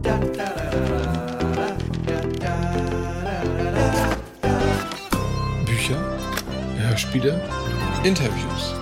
Bücher, Hörspiele, Interviews.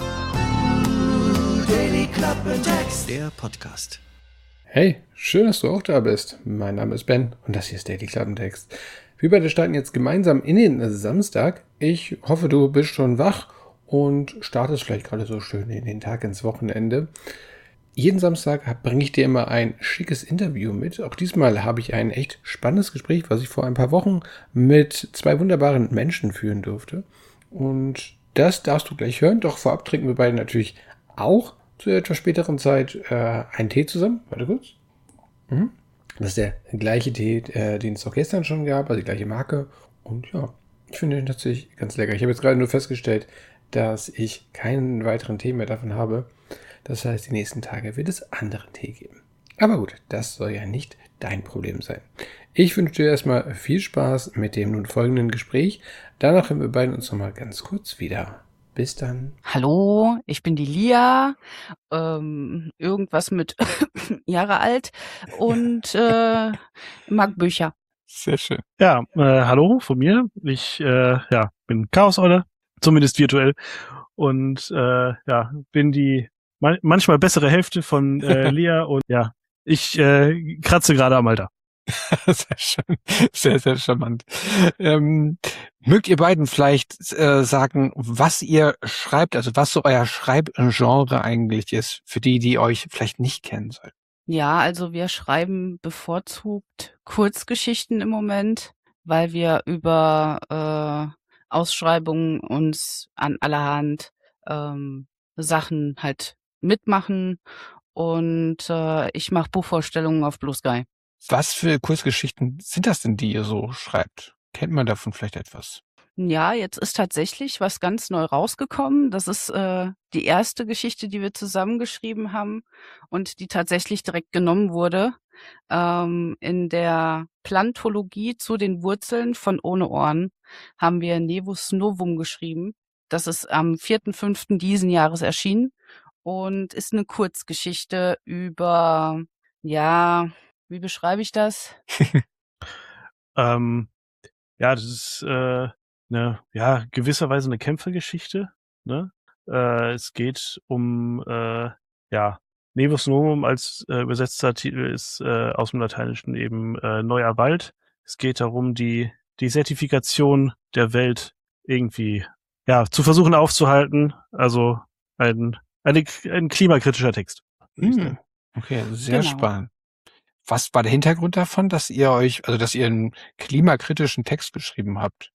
Daily Klappentext, der Podcast. Hey, schön, dass du auch da bist. Mein Name ist Ben und das hier ist Daily Klappentext. Wir beide starten jetzt gemeinsam in den Samstag. Ich hoffe, du bist schon wach und startest vielleicht gerade so schön in den Tag ins Wochenende. Jeden Samstag bringe ich dir immer ein schickes Interview mit. Auch diesmal habe ich ein echt spannendes Gespräch, was ich vor ein paar Wochen mit zwei wunderbaren Menschen führen durfte. Und das darfst du gleich hören. Doch vorab trinken wir beide natürlich auch zu etwas späteren Zeit einen Tee zusammen. Warte kurz. Das ist der gleiche Tee, den es auch gestern schon gab, also die gleiche Marke. Und ja, ich finde ihn tatsächlich ganz lecker. Ich habe jetzt gerade nur festgestellt, dass ich keinen weiteren Tee mehr davon habe. Das heißt, die nächsten Tage wird es anderen Tee geben. Aber gut, das soll ja nicht dein Problem sein. Ich wünsche dir erstmal viel Spaß mit dem nun folgenden Gespräch. Danach hören wir beiden uns nochmal ganz kurz wieder. Bis dann. Hallo, ich bin die Lia, irgendwas mit Jahre alt und mag Bücher. Sehr schön. Ja, hallo von mir. Ich bin Chaos-Olle, zumindest virtuell. Und bin die manchmal bessere Hälfte von Lia. Und ja, ich kratze gerade am Alter. Sehr schön. Sehr, sehr charmant. Mögt ihr beiden vielleicht sagen, was ihr schreibt, also was so euer Schreibgenre eigentlich ist, für die, die euch vielleicht nicht kennen sollten? Ja, also wir schreiben bevorzugt Kurzgeschichten im Moment, weil wir über Ausschreibungen uns an allerhand Sachen halt mitmachen und ich mache Buchvorstellungen auf Blue Sky. Was für Kurzgeschichten sind das denn, die ihr so schreibt? Kennt man davon vielleicht etwas? Ja, jetzt ist tatsächlich was ganz neu rausgekommen. Das ist die erste Geschichte, die wir zusammengeschrieben haben und die tatsächlich direkt genommen wurde. In der Plantologie zu den Wurzeln von Ohne Ohren haben wir Nevus Novum geschrieben. Das ist am 4.5. diesen Jahres erschienen und ist eine Kurzgeschichte über, ja, wie beschreibe ich das? Das ist gewisserweise eine Kämpfergeschichte. Ne? Es geht um Nevus Novum als übersetzter Titel ist aus dem Lateinischen eben Neuer Wald. Es geht darum, die Desertifikation der Welt irgendwie zu versuchen aufzuhalten. Also ein klimakritischer Text. Okay, sehr Genau. spannend. Was war der Hintergrund davon, dass ihr einen klimakritischen Text geschrieben habt?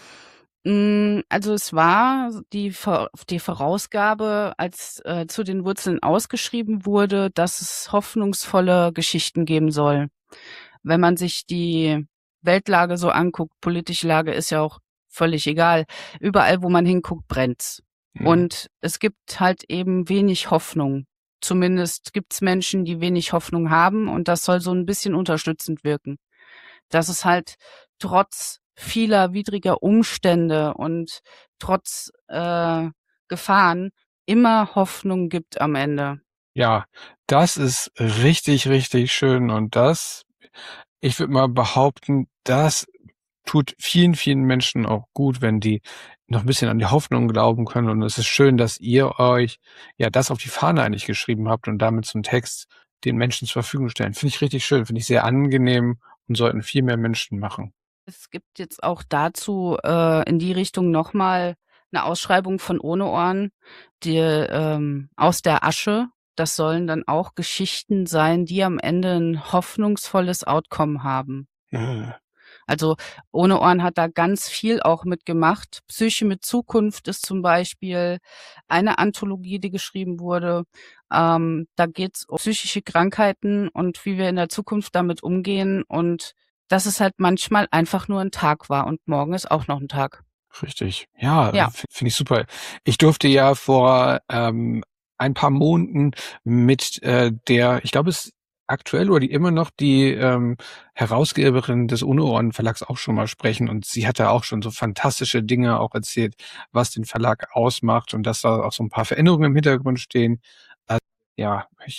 Also es war die Vorausgabe, als zu den Wurzeln ausgeschrieben wurde, dass es hoffnungsvolle Geschichten geben soll. Wenn man sich die Weltlage so anguckt, politische Lage ist ja auch völlig egal. Überall, wo man hinguckt, brennt's. Und es gibt halt eben wenig Hoffnung. Zumindest gibt's Menschen, die wenig Hoffnung haben und das soll so ein bisschen unterstützend wirken. Dass es halt trotz vieler widriger Umstände und trotz Gefahren immer Hoffnung gibt am Ende. Ja, das ist richtig, richtig schön und ich würde mal behaupten, das tut vielen, vielen Menschen auch gut, wenn die noch ein bisschen an die Hoffnung glauben können. Und es ist schön, dass ihr euch das auf die Fahne eigentlich geschrieben habt und damit so einen Text den Menschen zur Verfügung stellen. Finde ich richtig schön, finde ich sehr angenehm und sollten viel mehr Menschen machen. Es gibt jetzt auch dazu in die Richtung nochmal eine Ausschreibung von Ohne Ohren, die aus der Asche. Das sollen dann auch Geschichten sein, die am Ende ein hoffnungsvolles Outcome haben. Also Ohne Ohren hat da ganz viel auch mitgemacht. Psyche mit Zukunft ist zum Beispiel eine Anthologie, die geschrieben wurde. Da geht's um psychische Krankheiten und wie wir in der Zukunft damit umgehen und dass es halt manchmal einfach nur ein Tag war und morgen ist auch noch ein Tag. Richtig. Ja. Finde ich super. Ich durfte ja vor ein paar Monaten mit ich glaube, es aktuell oder die immer noch die Herausgeberin des Ohne Ohren Verlags auch schon mal sprechen und sie hat da auch schon so fantastische Dinge auch erzählt, was den Verlag ausmacht und dass da auch so ein paar Veränderungen im Hintergrund stehen. Also, ich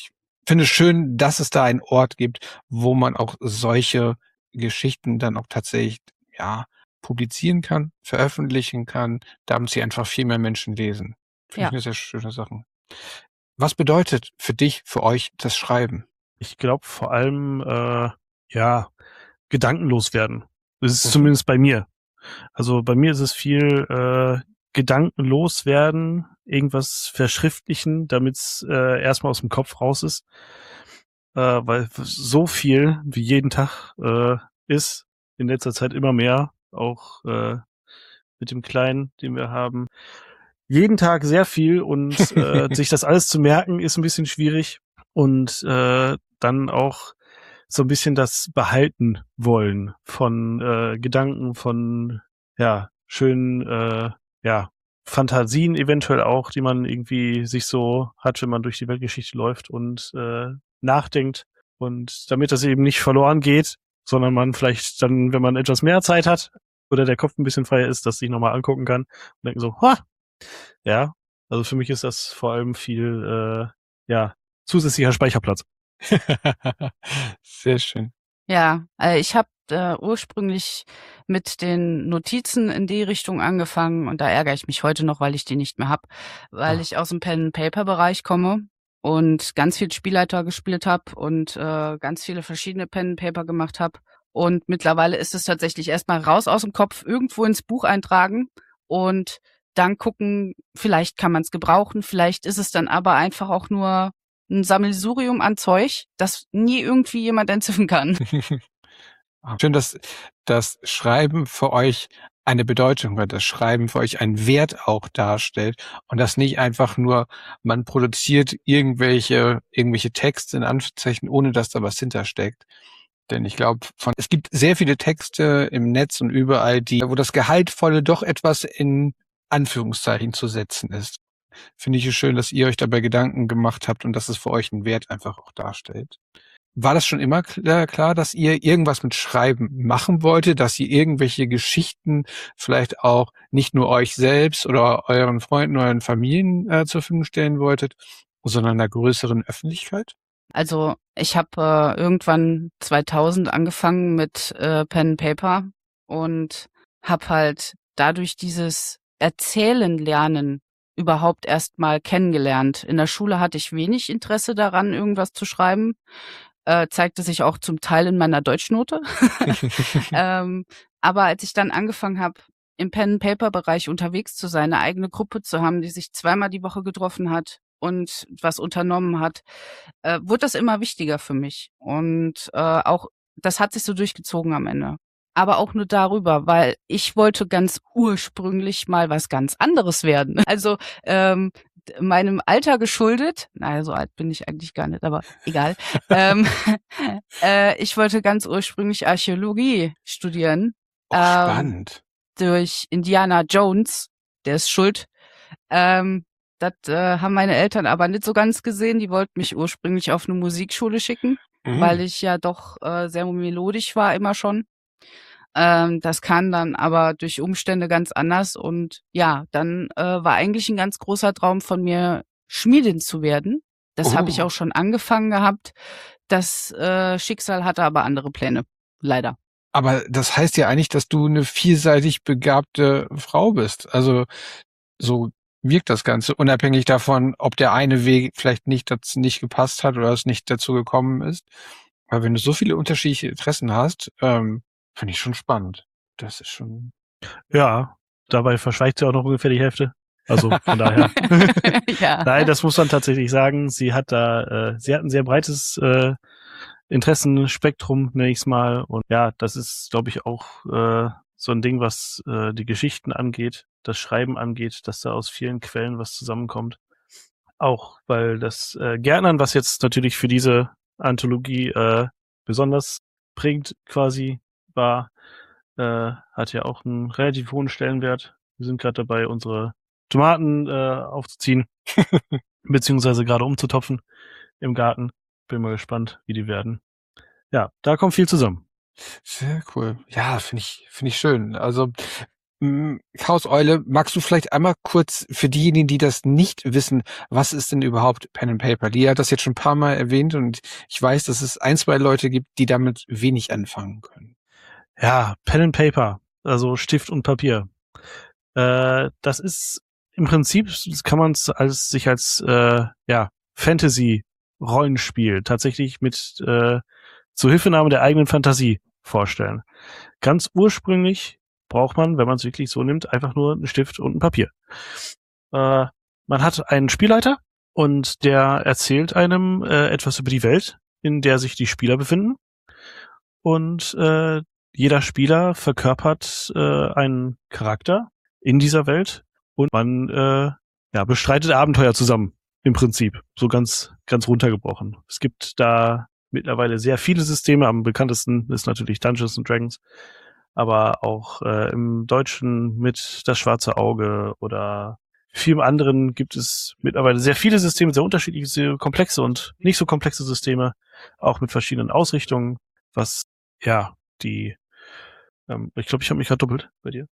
finde es schön, dass es da einen Ort gibt, wo man auch solche Geschichten dann auch tatsächlich, ja, publizieren kann, veröffentlichen kann, damit sie einfach viel mehr Menschen lesen. Finde Ja. ich eine sehr schöne Sache. Was bedeutet für dich, für euch das Schreiben? Ich glaube vor allem, gedankenlos werden. Das ist Mhm. zumindest bei mir. Also bei mir ist es viel gedankenlos werden, irgendwas verschriftlichen, damit es erstmal aus dem Kopf raus ist. Weil so viel wie jeden Tag ist, in letzter Zeit immer mehr, auch mit dem Kleinen, den wir haben. Jeden Tag sehr viel und sich das alles zu merken, ist ein bisschen schwierig. Und dann auch so ein bisschen das behalten wollen von Gedanken, von schönen Fantasien eventuell auch, die man irgendwie sich so hat, wenn man durch die Weltgeschichte läuft und nachdenkt. Und damit das eben nicht verloren geht, sondern man vielleicht dann, wenn man etwas mehr Zeit hat oder der Kopf ein bisschen freier ist, das sich nochmal angucken kann und denken so, ja, also für mich ist das vor allem viel zusätzlicher Speicherplatz. Sehr schön. Ja, ich habe ursprünglich mit den Notizen in die Richtung angefangen und da ärgere ich mich heute noch, weil ich die nicht mehr hab, weil ich aus dem Pen-and-Paper-Bereich komme und ganz viel Spielleiter gespielt habe und ganz viele verschiedene Pen-and-Paper gemacht habe. Und mittlerweile ist es tatsächlich erstmal raus aus dem Kopf, irgendwo ins Buch eintragen und dann gucken, vielleicht kann man es gebrauchen, vielleicht ist es dann aber einfach auch nur ein Sammelsurium an Zeug, das nie irgendwie jemand entziffern kann. Schön, dass das Schreiben für euch eine Bedeutung hat, das Schreiben für euch einen Wert auch darstellt und das nicht einfach nur, man produziert irgendwelche Texte in Anführungszeichen, ohne dass da was hintersteckt. Denn ich glaube, es gibt sehr viele Texte im Netz und überall, wo das Gehaltvolle doch etwas in Anführungszeichen zu setzen ist. Finde ich es schön, dass ihr euch dabei Gedanken gemacht habt und dass es für euch einen Wert einfach auch darstellt. War das schon immer klar, dass ihr irgendwas mit Schreiben machen wolltet, dass ihr irgendwelche Geschichten vielleicht auch nicht nur euch selbst oder euren Freunden, euren Familien zur Verfügung stellen wolltet, sondern einer größeren Öffentlichkeit? Also ich habe irgendwann 2000 angefangen mit Pen and Paper und habe halt dadurch dieses Erzählen lernen überhaupt erst mal kennengelernt. In der Schule hatte ich wenig Interesse daran, irgendwas zu schreiben. Zeigte sich auch zum Teil in meiner Deutschnote. Aber als ich dann angefangen habe, im Pen-and-Paper-Bereich unterwegs zu sein, eine eigene Gruppe zu haben, die sich zweimal die Woche getroffen hat und was unternommen hat, wurde das immer wichtiger für mich. Und auch das hat sich so durchgezogen am Ende. Aber auch nur darüber, weil ich wollte ganz ursprünglich mal was ganz anderes werden. Also meinem Alter geschuldet, naja, so alt bin ich eigentlich gar nicht, aber egal. Ich wollte ganz ursprünglich Archäologie studieren. Spannend. Durch Indiana Jones, der ist schuld. Das haben meine Eltern aber nicht so ganz gesehen. Die wollten mich ursprünglich auf eine Musikschule schicken, weil ich ja doch sehr melodisch war immer schon. Das kam dann aber durch Umstände ganz anders und ja, dann war eigentlich ein ganz großer Traum von mir, Schmiedin zu werden. Das habe ich auch schon angefangen gehabt. Das Schicksal hatte aber andere Pläne, leider. Aber das heißt ja eigentlich, dass du eine vielseitig begabte Frau bist. Also so wirkt das Ganze, unabhängig davon, ob der eine Weg vielleicht nicht gepasst hat oder es nicht dazu gekommen ist. Aber wenn du so viele unterschiedliche Interessen hast, finde ich schon spannend. Das ist schon... Ja, dabei verschweigt sie auch noch ungefähr die Hälfte. Also von daher. Ja. Nein, das muss man tatsächlich sagen. Sie hat ein sehr breites Interessenspektrum, nenne ich es mal. Und ja, das ist, glaube ich, auch so ein Ding, was die Geschichten angeht, das Schreiben angeht, dass da aus vielen Quellen was zusammenkommt. Auch weil das Gärtnern, was jetzt natürlich für diese Anthologie besonders prägend quasi war, hat ja auch einen relativ hohen Stellenwert. Wir sind gerade dabei, unsere Tomaten aufzuziehen, beziehungsweise gerade umzutopfen im Garten. Bin mal gespannt, wie die werden. Ja, da kommt viel zusammen. Sehr cool. Ja, finde ich schön. Also Chaos Eule, magst du vielleicht einmal kurz für diejenigen, die das nicht wissen, was ist denn überhaupt Pen and Paper? Die hat das jetzt schon ein paar Mal erwähnt und ich weiß, dass es 1, 2 Leute gibt, die damit wenig anfangen können. Ja, Pen and Paper, also Stift und Papier. Das ist im Prinzip, kann man es sich als Fantasy-Rollenspiel tatsächlich mit Zuhilfenahme der eigenen Fantasie vorstellen. Ganz ursprünglich braucht man, wenn man es wirklich so nimmt, einfach nur einen Stift und ein Papier. Man hat einen Spielleiter und der erzählt einem etwas über die Welt, in der sich die Spieler befinden. Und jeder Spieler verkörpert einen Charakter in dieser Welt und man bestreitet Abenteuer zusammen, im Prinzip. So ganz, ganz runtergebrochen. Es gibt da mittlerweile sehr viele Systeme. Am bekanntesten ist natürlich Dungeons and Dragons, aber auch im Deutschen mit Das Schwarze Auge oder vielem anderen gibt es mittlerweile sehr viele Systeme, sehr unterschiedliche, sehr komplexe und nicht so komplexe Systeme, auch mit verschiedenen Ausrichtungen, was ich glaube, ich habe mich gerade doppelt bei dir.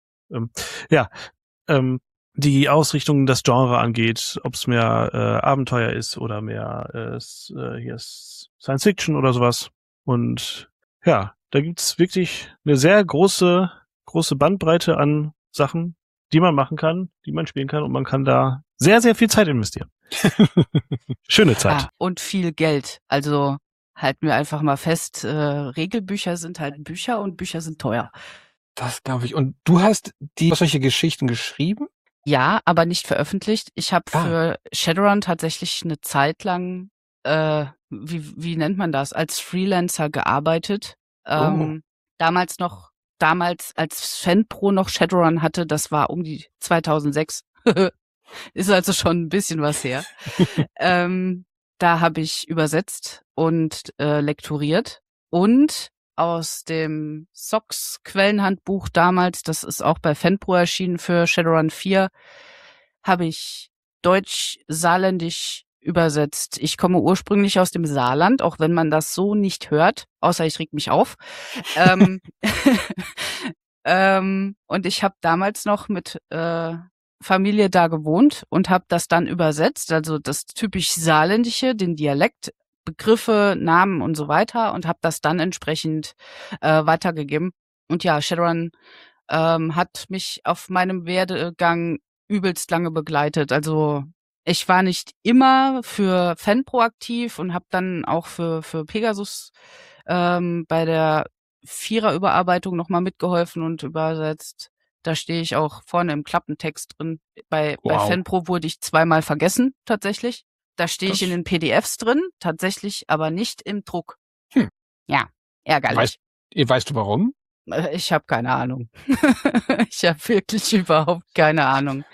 Die Ausrichtung, das Genre angeht, ob es mehr Abenteuer ist oder mehr hier ist Science Fiction oder sowas. Und ja, da gibt's wirklich eine sehr große Bandbreite an Sachen, die man machen kann, die man spielen kann und man kann da sehr, sehr viel Zeit investieren. Schöne Zeit. Und viel Geld. Also halten wir einfach mal fest, Regelbücher sind halt Bücher und Bücher sind teuer. Das glaube ich. Und du hast solche Geschichten geschrieben? Ja, aber nicht veröffentlicht. Ich habe für Shadowrun tatsächlich eine Zeit lang, wie nennt man das, als Freelancer gearbeitet. Damals als FanPro noch Shadowrun hatte, das war um die 2006. Ist also schon ein bisschen was her. Da habe ich übersetzt und lektoriert und aus dem SOX Quellenhandbuch damals, das ist auch bei FanPro erschienen für Shadowrun 4, habe ich Deutsch-Saarländisch übersetzt. Ich komme ursprünglich aus dem Saarland, auch wenn man das so nicht hört, außer ich reg mich auf. Und ich habe damals noch mit Familie da gewohnt und habe das dann übersetzt, also das typisch Saarländische, den Dialekt, Begriffe, Namen und so weiter und habe das dann entsprechend weitergegeben. Und ja, Shadowrun hat mich auf meinem Werdegang übelst lange begleitet. Also ich war nicht immer für FanPro aktiv und habe dann auch für Pegasus bei der 4er-Überarbeitung nochmal mitgeholfen und übersetzt. Da stehe ich auch vorne im Klappentext drin. Bei FanPro wurde ich 2-mal vergessen, tatsächlich. Da stehe ich in den PDFs drin, tatsächlich aber nicht im Druck. Ja, ärgerlich. Weißt du warum? Ich habe keine Ahnung. Ich habe wirklich überhaupt keine Ahnung.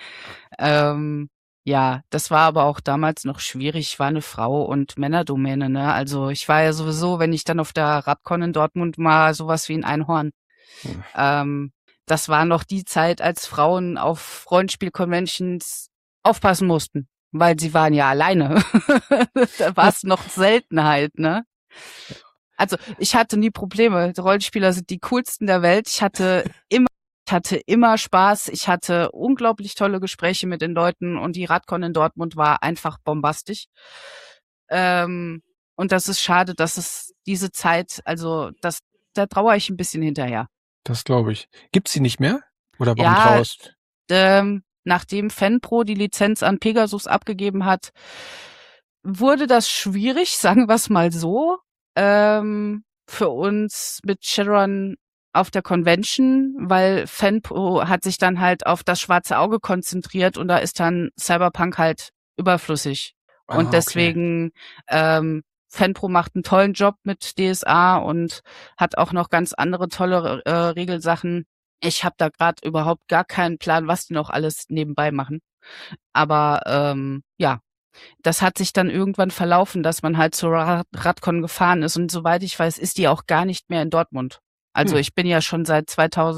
Ja, das war aber auch damals noch schwierig. Ich war eine Frau und Männerdomäne, ne? Also ich war ja sowieso, wenn ich dann auf der Radcon in Dortmund mal sowas wie ein Einhorn. Das war noch die Zeit, als Frauen auf Rollenspiel-Conventions aufpassen mussten. Weil sie waren ja alleine. Da war es noch Seltenheit, ne? Also ich hatte nie Probleme. Die Rollenspieler sind die coolsten der Welt. Ich hatte immer Spaß. Ich hatte unglaublich tolle Gespräche mit den Leuten und die Radcon in Dortmund war einfach bombastisch. Und das ist schade, dass es diese Zeit, also da trauere ich ein bisschen hinterher. Das glaube ich. Gibt's sie nicht mehr? Oder warum trauerst? Nachdem FanPro die Lizenz an Pegasus abgegeben hat, wurde das schwierig, sagen wir es mal so, für uns mit Shadowrun auf der Convention, weil FanPro hat sich dann halt auf das Schwarze Auge konzentriert und da ist dann Cyberpunk halt überflüssig. Und deswegen, FanPro macht einen tollen Job mit DSA und hat auch noch ganz andere tolle Regelsachen. Ich habe da gerade überhaupt gar keinen Plan, was die noch alles nebenbei machen. Aber ja, das hat sich dann irgendwann verlaufen, dass man halt zur Radcon gefahren ist. Und soweit ich weiß, ist die auch gar nicht mehr in Dortmund. Also ich bin ja schon seit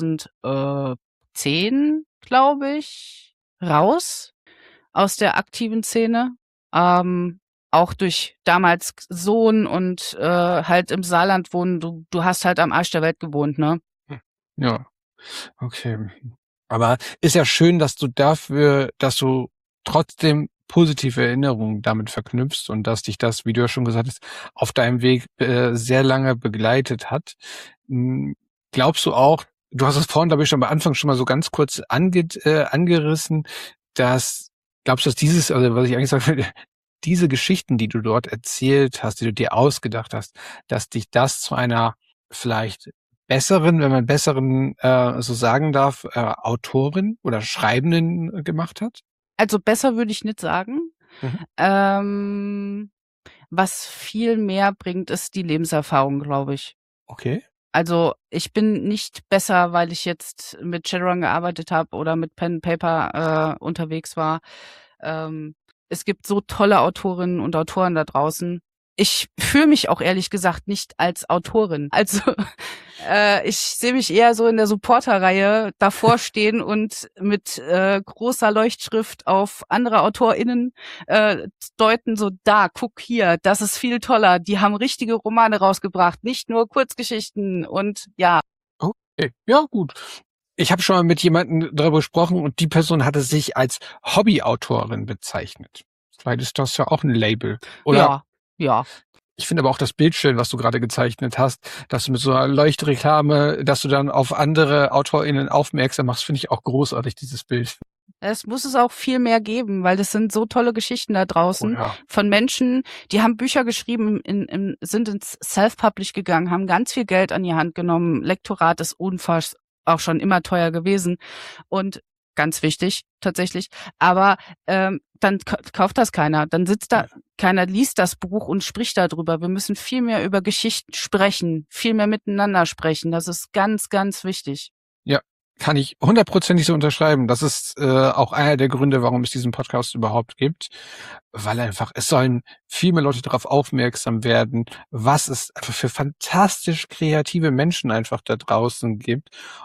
2010, glaube ich, raus aus der aktiven Szene. Auch durch damals Sohn und halt im Saarland wohnen. Du hast halt am Arsch der Welt gewohnt, ne? Ja. Okay. Aber ist ja schön, dass du trotzdem positive Erinnerungen damit verknüpfst und dass dich das, wie du ja schon gesagt hast, auf deinem Weg sehr lange begleitet hat. Glaubst du auch, du hast es vorhin, glaube ich, schon am Anfang schon mal so ganz kurz angerissen, glaubst du, dass also was ich eigentlich sagen will, diese Geschichten, die du dort erzählt hast, die du dir ausgedacht hast, dass dich das zu einer vielleicht besseren, wenn man besseren so sagen darf, Autorin oder Schreibenden gemacht hat? Also besser würde ich nicht sagen. Was viel mehr bringt, ist die Lebenserfahrung, glaube ich. Okay. Also ich bin nicht besser, weil ich jetzt mit Shadowrun gearbeitet habe oder mit Pen and Paper unterwegs war. Es gibt so tolle Autorinnen und Autoren da draußen. Ich fühle mich auch ehrlich gesagt nicht als Autorin. Also ich sehe mich eher so in der Supporterreihe davor stehen und mit großer Leuchtschrift auf andere AutorInnen deuten, so da, guck hier, das ist viel toller. Die haben richtige Romane rausgebracht, nicht nur Kurzgeschichten und ja. Okay, ja gut. Ich habe schon mal mit jemandem darüber gesprochen und die Person hatte sich als Hobbyautorin bezeichnet. Vielleicht ist das ja auch ein Label. Oder? Ja. Ich finde aber auch das Bild schön, was du gerade gezeichnet hast, dass du mit so einer Leuchtreklame, dass du dann auf andere AutorInnen aufmerksam machst, finde ich auch großartig, dieses Bild. Es muss es auch viel mehr geben, weil das sind so tolle Geschichten da draußen von Menschen, die haben Bücher geschrieben, sind ins Self-Publish gegangen, haben ganz viel Geld an die Hand genommen. Lektorat ist unfassbar auch schon immer teuer gewesen und ganz wichtig tatsächlich. Aber dann kauft das keiner. Dann sitzt da keiner, liest das Buch und spricht darüber. Wir müssen viel mehr über Geschichten sprechen, viel mehr miteinander sprechen. Das ist ganz, ganz wichtig. Ja, kann ich 100% so unterschreiben. Das ist auch einer der Gründe, warum es diesen Podcast überhaupt gibt. Weil einfach, es sollen viel mehr Leute darauf aufmerksam werden, was es einfach für fantastisch kreative Menschen einfach da draußen gibt.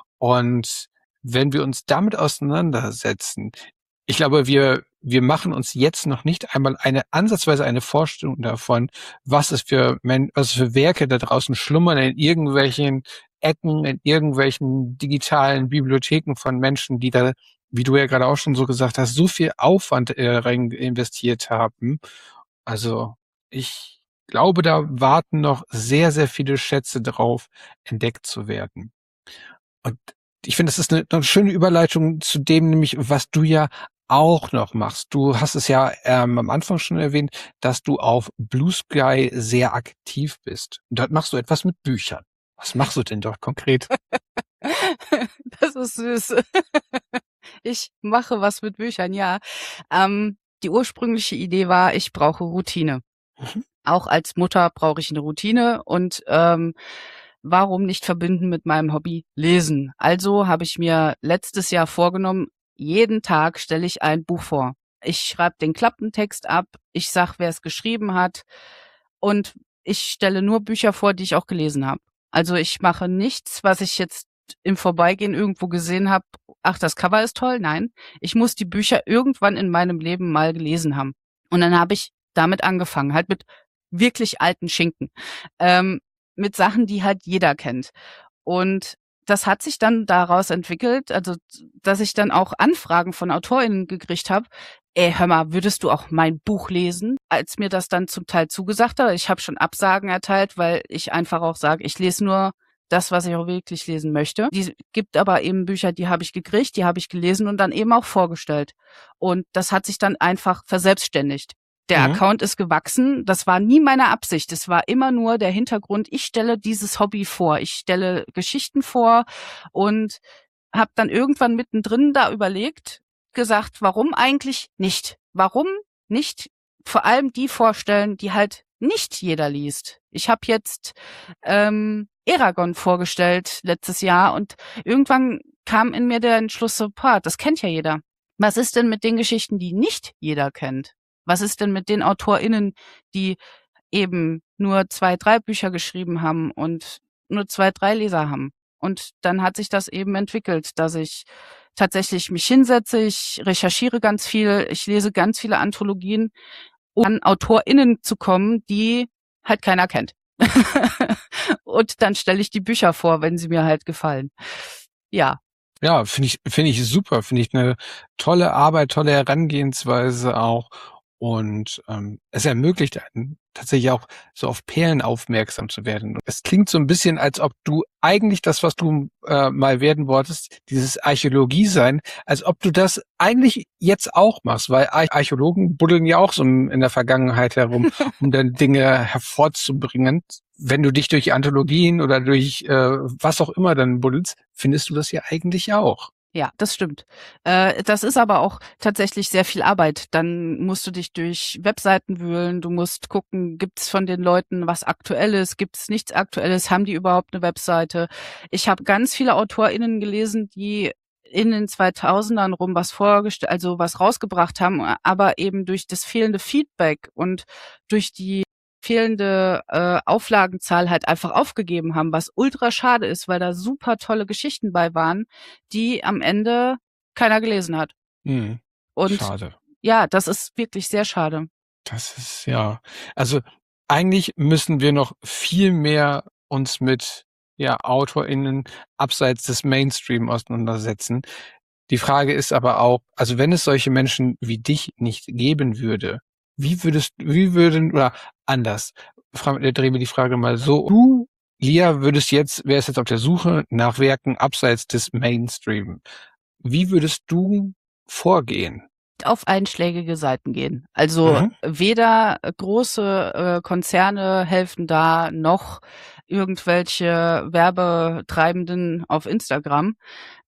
Und wenn wir uns damit auseinandersetzen, ich glaube, wir machen uns jetzt noch nicht einmal ansatzweise eine Vorstellung davon, was es für Werke da draußen schlummern in irgendwelchen Ecken, in irgendwelchen digitalen Bibliotheken von Menschen, die da, wie du ja gerade auch schon so gesagt hast, so viel Aufwand rein investiert haben. Also ich glaube, da warten noch sehr, sehr viele Schätze drauf, entdeckt zu werden. Und ich finde, das ist eine schöne Überleitung zu dem, nämlich was du ja auch noch machst. Du hast es ja am Anfang schon erwähnt, dass du auf Blue Sky sehr aktiv bist. Und dort machst du etwas mit Büchern. Was machst du denn dort konkret? Das ist süß. Ich mache was mit Büchern, ja. Die ursprüngliche Idee war, ich brauche Routine. Auch als Mutter brauche ich eine Routine und warum nicht verbinden mit meinem Hobby Lesen? Also habe ich mir letztes Jahr vorgenommen, jeden Tag stelle ich ein Buch vor. Ich schreibe den Klappentext ab, ich sag, wer es geschrieben hat und ich stelle nur Bücher vor, die ich auch gelesen habe. Also ich mache nichts, was ich jetzt im Vorbeigehen irgendwo gesehen habe, ach, das Cover ist toll. Nein, ich muss die Bücher irgendwann in meinem Leben mal gelesen haben. Und dann habe ich damit angefangen, halt mit wirklich alten Schinken. Mit Sachen, die halt jeder kennt. Und das hat sich dann daraus entwickelt, also dass ich dann auch Anfragen von AutorInnen gekriegt habe, hör mal, würdest du auch mein Buch lesen? Als mir das dann zum Teil zugesagt hat, ich habe schon Absagen erteilt, weil ich einfach auch sage, ich lese nur das, was ich auch wirklich lesen möchte. Die gibt aber eben Bücher, die habe ich gekriegt, die habe ich gelesen und dann eben auch vorgestellt. Und das hat sich dann einfach verselbstständigt. Der Account ist gewachsen. Das war nie meine Absicht. Es war immer nur der Hintergrund. Ich stelle dieses Hobby vor. Ich stelle Geschichten vor und habe dann irgendwann mittendrin da überlegt, gesagt, warum eigentlich nicht? Warum nicht vor allem die vorstellen, die halt nicht jeder liest? Ich habe jetzt Eragon vorgestellt letztes Jahr und irgendwann kam in mir der Entschluss so, das kennt ja jeder. Was ist denn mit den Geschichten, die nicht jeder kennt? Was ist denn mit den AutorInnen, die eben nur 2, 3 Bücher geschrieben haben und nur 2, 3 Leser haben? Und dann hat sich das eben entwickelt, dass ich tatsächlich mich hinsetze, ich recherchiere ganz viel, ich lese ganz viele Anthologien, um an AutorInnen zu kommen, die halt keiner kennt. Und dann stelle ich die Bücher vor, wenn sie mir halt gefallen. Ja. Ja, finde ich super, finde ich eine tolle Arbeit, tolle Herangehensweise auch. Und es ermöglicht einen tatsächlich auch so auf Perlen aufmerksam zu werden. Es klingt so ein bisschen, als ob du eigentlich das, was du mal werden wolltest, dieses Archäologie sein, als ob du das eigentlich jetzt auch machst, weil Archäologen buddeln ja auch so in der Vergangenheit herum, um dann Dinge hervorzubringen. Wenn du dich durch Anthologien oder durch was auch immer dann buddelst, findest du das ja eigentlich auch. Ja, das stimmt. Das ist aber auch tatsächlich sehr viel Arbeit. Dann musst du dich durch Webseiten wühlen, du musst gucken, gibt's von den Leuten was Aktuelles, gibt's nichts Aktuelles, haben die überhaupt eine Webseite? Ich habe ganz viele AutorInnen gelesen, die in den 2000ern rum also was rausgebracht haben, aber eben durch das fehlende Feedback und durch die fehlende Auflagenzahl halt einfach aufgegeben haben, was ultra schade ist, weil da super tolle Geschichten bei waren, die am Ende keiner gelesen hat. Hm, Und schade. ja, das ist wirklich sehr schade. Das ist ja, also eigentlich müssen wir noch viel mehr uns mit AutorInnen abseits des Mainstream auseinandersetzen. Die Frage ist aber auch, also wenn es solche Menschen wie dich nicht geben würde, oder anders, drehen wir die Frage mal so, du, Lia, wärst jetzt auf der Suche nach Werken abseits des Mainstream. Wie würdest du vorgehen? Auf einschlägige Seiten gehen. Also weder große Konzerne helfen da, noch irgendwelche Werbetreibenden auf Instagram.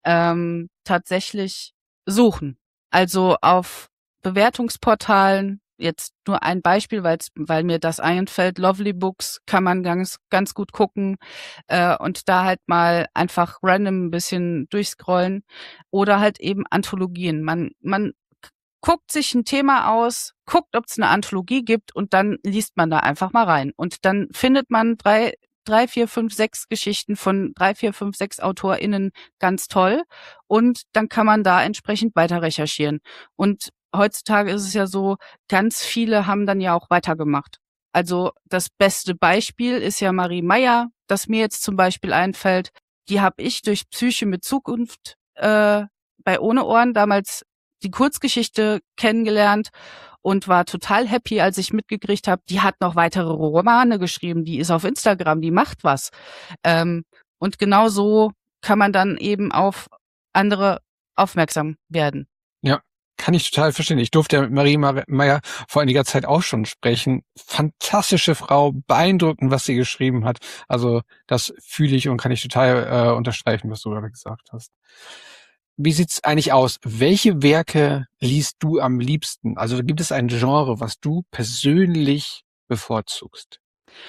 Tatsächlich suchen. Also auf Bewertungsportalen, jetzt nur ein Beispiel, weil mir das einfällt, Lovely Books kann man ganz gut gucken und da halt mal einfach random ein bisschen durchscrollen oder halt eben Anthologien. Man guckt sich ein Thema aus, guckt, ob es eine Anthologie gibt und dann liest man da einfach mal rein. Und dann findet man drei, vier, fünf, sechs Geschichten von 3, 4, 5, 6 AutorInnen ganz toll und dann kann man da entsprechend weiter recherchieren. Und heutzutage ist es ja so, ganz viele haben dann ja auch weitergemacht. Also das beste Beispiel ist ja Marie Meyer, das mir jetzt zum Beispiel einfällt. Die habe ich durch Psyche mit Zukunft bei Ohne Ohren damals die Kurzgeschichte kennengelernt und war total happy, als ich mitgekriegt habe, die hat noch weitere Romane geschrieben, die ist auf Instagram, die macht was. Und genau so kann man dann eben auf andere aufmerksam werden. Ja, kann ich total verstehen. Ich durfte ja mit Marie Meyer vor einiger Zeit auch schon sprechen. Fantastische Frau, beeindruckend, was sie geschrieben hat. Also das fühle ich und kann ich total unterstreichen, was du gerade gesagt hast. Wie sieht's eigentlich aus? Welche Werke liest du am liebsten? Also gibt es ein Genre, was du persönlich bevorzugst?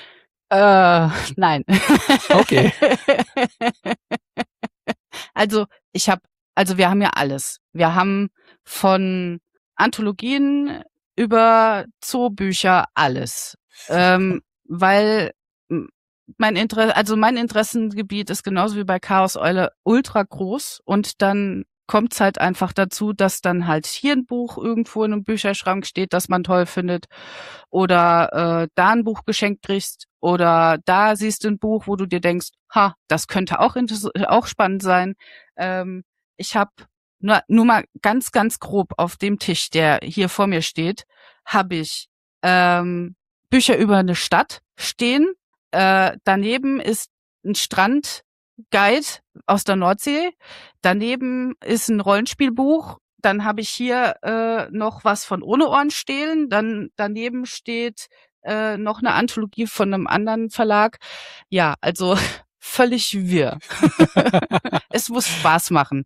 Nein. Okay. Also wir haben ja alles. Wir haben von Anthologien über Zoobücher alles. Weil mein Interessengebiet ist genauso wie bei Chaos Eule ultra groß und dann kommt's halt einfach dazu, dass dann halt hier ein Buch irgendwo in einem Bücherschrank steht, das man toll findet oder da ein Buch geschenkt kriegst oder da siehst du ein Buch, wo du dir denkst, das könnte auch spannend sein. Ich habe nur mal ganz, ganz grob auf dem Tisch, der hier vor mir steht, habe ich Bücher über eine Stadt stehen. Daneben ist ein Strandguide aus der Nordsee. Daneben ist ein Rollenspielbuch. Dann habe ich hier noch was von Ohne Ohren stehen. Dann daneben steht noch eine Anthologie von einem anderen Verlag. Ja, also völlig wirr. Es muss Spaß machen.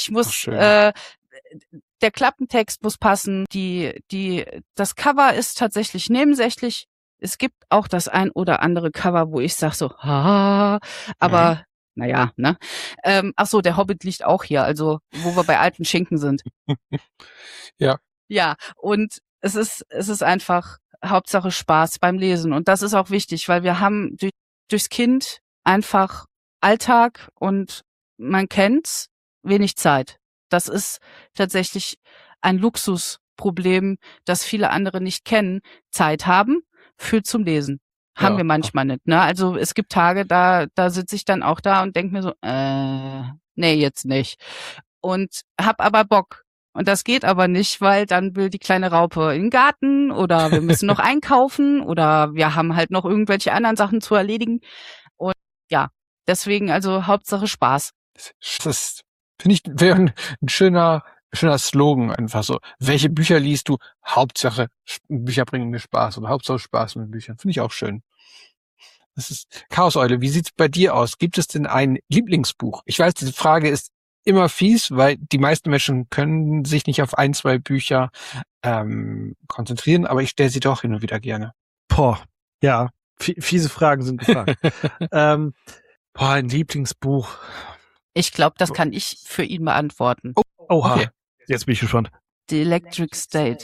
Der Klappentext muss passen. Das Cover ist tatsächlich nebensächlich. Es gibt auch das ein oder andere Cover, wo ich sag so, aber naja, ne? Der Hobbit liegt auch hier, also wo wir bei alten Schinken sind. Ja. Ja, und es ist einfach Hauptsache Spaß beim Lesen. Und das ist auch wichtig, weil wir haben durchs Kind einfach Alltag und man kennt's, wenig Zeit. Das ist tatsächlich ein Luxusproblem, das viele andere nicht kennen. Zeit haben für zum Lesen. Haben wir manchmal nicht, ne? Also es gibt Tage, da sitze ich dann auch da und denke mir so, nee, jetzt nicht. Und hab aber Bock. Und das geht aber nicht, weil dann will die kleine Raupe in den Garten oder wir müssen noch einkaufen oder wir haben halt noch irgendwelche anderen Sachen zu erledigen. Und ja, deswegen also Hauptsache Spaß. Das finde ich wäre ein schöner Slogan einfach so. Welche Bücher liest du? Hauptsache Bücher bringen mir Spaß oder Hauptsache Spaß mit Büchern. Finde ich auch schön. Das ist Chaoseule. Wie sieht's bei dir aus? Gibt es denn ein Lieblingsbuch? Ich weiß, diese Frage ist immer fies, weil die meisten Menschen können sich nicht auf 1, 2 Bücher konzentrieren, aber ich stelle sie doch hin und wieder gerne. Boah, ja, fiese Fragen sind gefragt. Ein Lieblingsbuch. Ich glaube, das kann ich für ihn beantworten. Oha, Okay. Jetzt bin ich gespannt. The Electric State.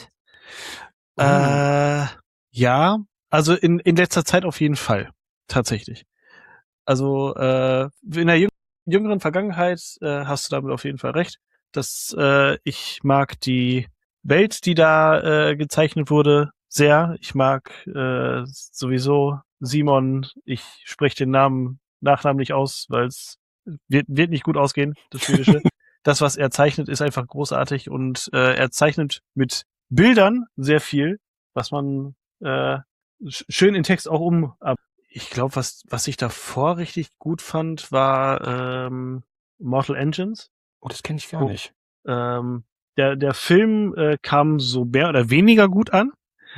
Ja, also in letzter Zeit auf jeden Fall. Tatsächlich. Also in der jüngeren Vergangenheit hast du damit auf jeden Fall recht, dass ich mag die Welt, die da gezeichnet wurde, sehr. Ich mag sowieso Simon, ich spreche den Nachnamen nicht aus, weil es wird nicht gut ausgehen, das Schwedische. Das, was er zeichnet, ist einfach großartig und er zeichnet mit Bildern sehr viel, was man schön in Text auch Ich glaube, was ich davor richtig gut fand, war Mortal Engines. Oh, das kenne ich gar nicht. Der Film kam so mehr oder weniger gut an.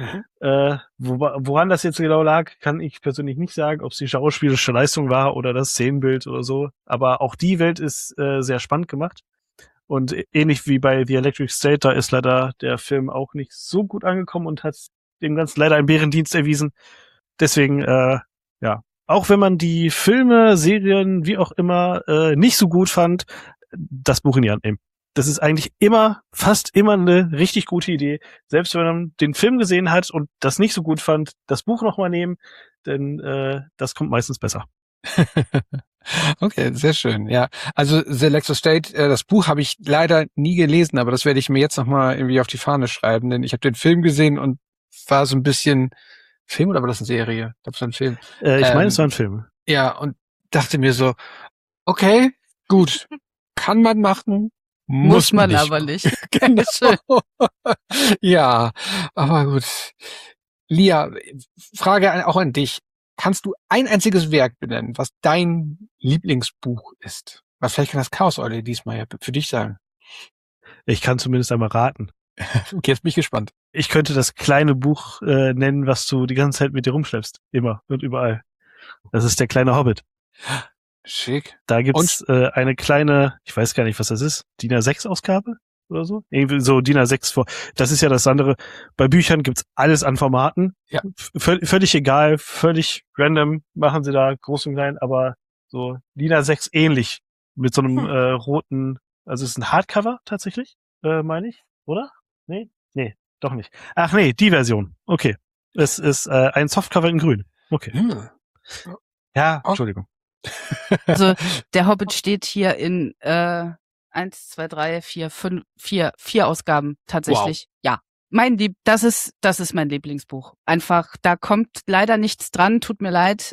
Woran das jetzt genau lag, kann ich persönlich nicht sagen, ob es die schauspielerische Leistung war oder das Szenenbild oder so. Aber auch die Welt ist sehr spannend gemacht. Und ähnlich wie bei The Electric State, da ist leider der Film auch nicht so gut angekommen und hat dem Ganzen leider einen Bärendienst erwiesen. Deswegen, ja, auch wenn man die Filme, Serien, wie auch immer, nicht so gut fand, das Buch in die Hand nehmen. Das ist eigentlich fast immer eine richtig gute Idee. Selbst wenn man den Film gesehen hat und das nicht so gut fand, das Buch nochmal nehmen, denn das kommt meistens besser. Okay, sehr schön. Ja, also The Electric State, das Buch habe ich leider nie gelesen, aber das werde ich mir jetzt nochmal irgendwie auf die Fahne schreiben, denn ich habe den Film gesehen und war so ein bisschen Film oder war das eine Serie? Ich glaube, es war ein Film. Ich meine, es war ein Film. Ja, und dachte mir so, okay, gut, kann man machen, muss man nicht. aber nicht. Genau. Ja, aber gut. Lia, Frage auch an dich. Kannst du ein einziges Werk benennen, was dein Lieblingsbuch ist? Was vielleicht kann das Chaoseule diesmal ja für dich sagen. Ich kann zumindest einmal raten. Okay, jetzt bin ich gespannt. Ich könnte das kleine Buch nennen, was du die ganze Zeit mit dir rumschleppst. Immer und überall. Das ist der kleine Hobbit. Schick. Da gibt's eine kleine, ich weiß gar nicht, was das ist, DIN A6-Ausgabe oder so? Irgendwie so DIN A6 vor. Das ist ja das andere. Bei Büchern gibt's alles an Formaten. Ja. Völlig egal, völlig random machen sie da groß und klein, aber so DIN A6 ähnlich. Mit so einem roten, also es ist ein Hardcover tatsächlich, meine ich, oder? Nee, doch nicht. Ach nee, die Version. Okay. Es ist ein Softcover in grün. Okay. Ja, Entschuldigung. Also der Hobbit steht hier in 1, 2, 3, 4, 5, 4 Ausgaben tatsächlich. Wow. Ja. Das ist mein Lieblingsbuch. Einfach, da kommt leider nichts dran, tut mir leid.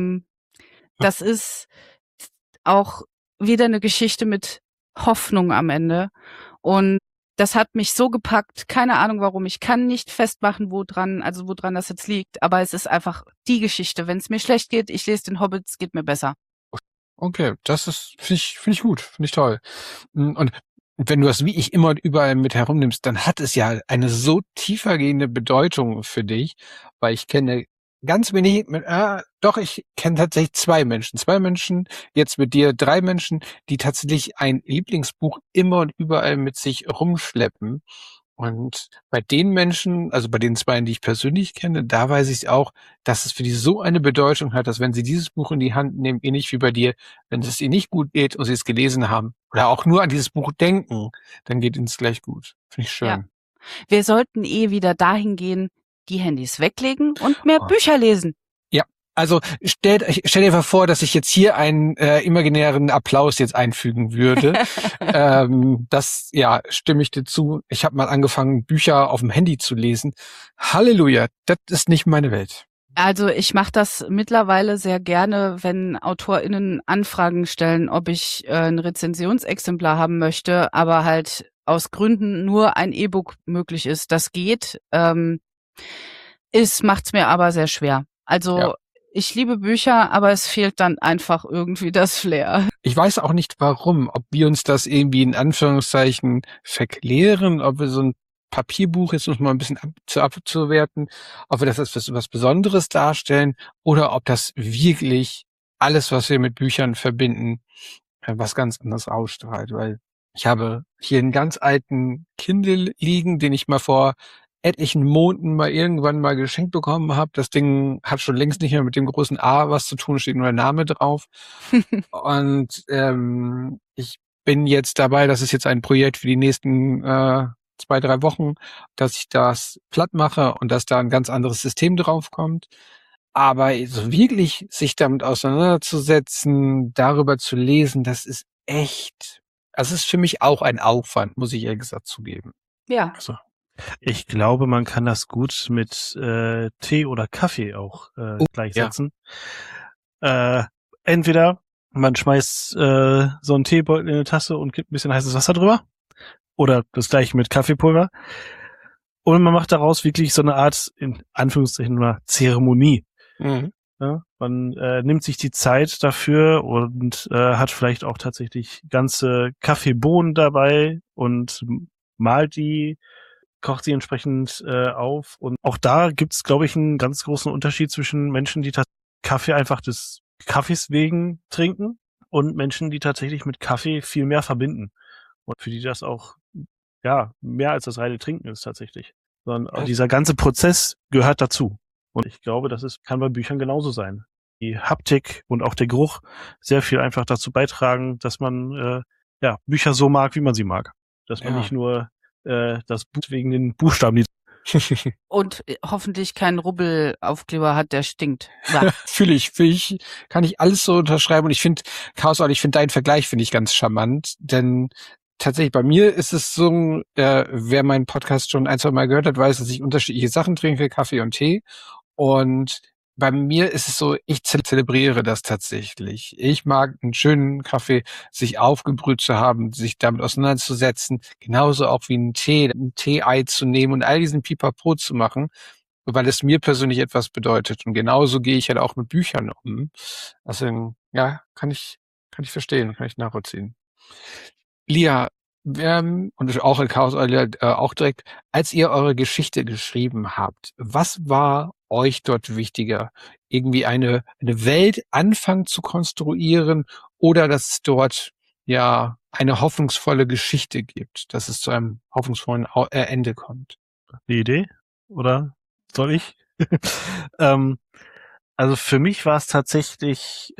Das ist auch wieder eine Geschichte mit Hoffnung am Ende. Und das hat mich so gepackt, keine Ahnung warum. Ich kann nicht festmachen, woran das jetzt liegt, aber es ist einfach die Geschichte. Wenn es mir schlecht geht, ich lese den Hobbit, es geht mir besser. Okay, das ist, finde ich gut, finde ich toll. Und wenn du das wie ich immer überall mit herumnimmst, dann hat es ja eine so tiefergehende Bedeutung für dich, weil ich kenne ganz wenig, ich kenne tatsächlich 2 Menschen, jetzt mit dir 3 Menschen, die tatsächlich ein Lieblingsbuch immer und überall mit sich rumschleppen. Und bei den Menschen, also bei den 2, die ich persönlich kenne, da weiß ich auch, dass es für die so eine Bedeutung hat, dass wenn sie dieses Buch in die Hand nehmen, ähnlich wie bei dir, wenn es ihnen nicht gut geht und sie es gelesen haben oder auch nur an dieses Buch denken, dann geht ihnen es gleich gut. Finde ich schön. Ja. Wir sollten wieder dahin gehen, die Handys weglegen und mehr Bücher lesen. Ja, also stell dir mal vor, dass ich jetzt hier einen imaginären Applaus jetzt einfügen würde. Das, ja, stimme ich dir zu. Ich habe mal angefangen, Bücher auf dem Handy zu lesen. Halleluja, das ist nicht meine Welt. Also ich mache das mittlerweile sehr gerne, wenn AutorInnen Anfragen stellen, ob ich ein Rezensionsexemplar haben möchte, aber halt aus Gründen nur ein E-Book möglich ist. Das geht, macht's mir aber sehr schwer. Also Ja. ich liebe Bücher, aber es fehlt dann einfach irgendwie das Flair. Ich weiß auch nicht warum, ob wir uns das irgendwie in Anführungszeichen verklären, ob wir so ein Papierbuch jetzt noch mal ein bisschen abzuwerten, ob wir das als was Besonderes darstellen oder ob das wirklich alles, was wir mit Büchern verbinden, was ganz anderes ausstrahlt. Weil ich habe hier einen ganz alten Kindle liegen, den ich mal vor etlichen Monaten irgendwann mal geschenkt bekommen habe. Das Ding hat schon längst nicht mehr mit dem großen A was zu tun, steht nur der Name drauf. Und ich bin jetzt dabei, das ist jetzt ein Projekt für die nächsten 2-3 Wochen, dass ich das platt mache und dass da ein ganz anderes System drauf kommt. Aber so wirklich sich damit auseinanderzusetzen, darüber zu lesen, das ist echt, also es ist für mich auch ein Aufwand, muss ich ehrlich gesagt zugeben. Ja. Also, ich glaube, man kann das gut mit Tee oder Kaffee auch gleichsetzen. Entweder man schmeißt so einen Teebeutel in eine Tasse und gibt ein bisschen heißes Wasser drüber. Oder das gleiche mit Kaffeepulver. Und man macht daraus wirklich so eine Art, in Anführungszeichen, mal Zeremonie. Mhm. Ja, man nimmt sich die Zeit dafür und hat vielleicht auch tatsächlich ganze Kaffeebohnen dabei und malt die, kocht sie entsprechend auf. Und auch da gibt's, glaube ich, einen ganz großen Unterschied zwischen Menschen, die Kaffee einfach des Kaffees wegen trinken und Menschen, die tatsächlich mit Kaffee viel mehr verbinden. Und für die das auch, ja, mehr als das reine Trinken ist tatsächlich. Sondern Ja. dieser ganze Prozess gehört dazu. Und ich glaube, kann bei Büchern genauso sein. Die Haptik und auch der Geruch sehr viel einfach dazu beitragen, dass man Bücher so mag, wie man sie mag. Dass man Ja. nicht nur das Buch wegen den Buchstaben Und hoffentlich keinen Rubbelaufkleber hat, der stinkt. Ja. Fühle ich, kann ich alles so unterschreiben. Und ich finde, ich finde deinen Vergleich finde ich ganz charmant, denn tatsächlich bei mir ist es so, wer meinen Podcast schon 1-2 Mal gehört hat, weiß, dass ich unterschiedliche Sachen trinke, Kaffee und Tee. Und bei mir ist es so, ich zelebriere das tatsächlich. Ich mag einen schönen Kaffee, sich aufgebrüht zu haben, sich damit auseinanderzusetzen, genauso auch wie ein Tee-Ei zu nehmen und all diesen Pipapo zu machen, weil es mir persönlich etwas bedeutet. Und genauso gehe ich halt auch mit Büchern um. Also, ja, kann ich verstehen, kann ich nachvollziehen. Lia, und auch in Chaos Eule, auch direkt, als ihr eure Geschichte geschrieben habt, was war euch dort wichtiger? Irgendwie eine Welt anfangen zu konstruieren oder dass es dort ja eine hoffnungsvolle Geschichte gibt, dass es zu einem hoffnungsvollen Ende kommt? Die Idee? Oder soll ich? Also für mich war es tatsächlich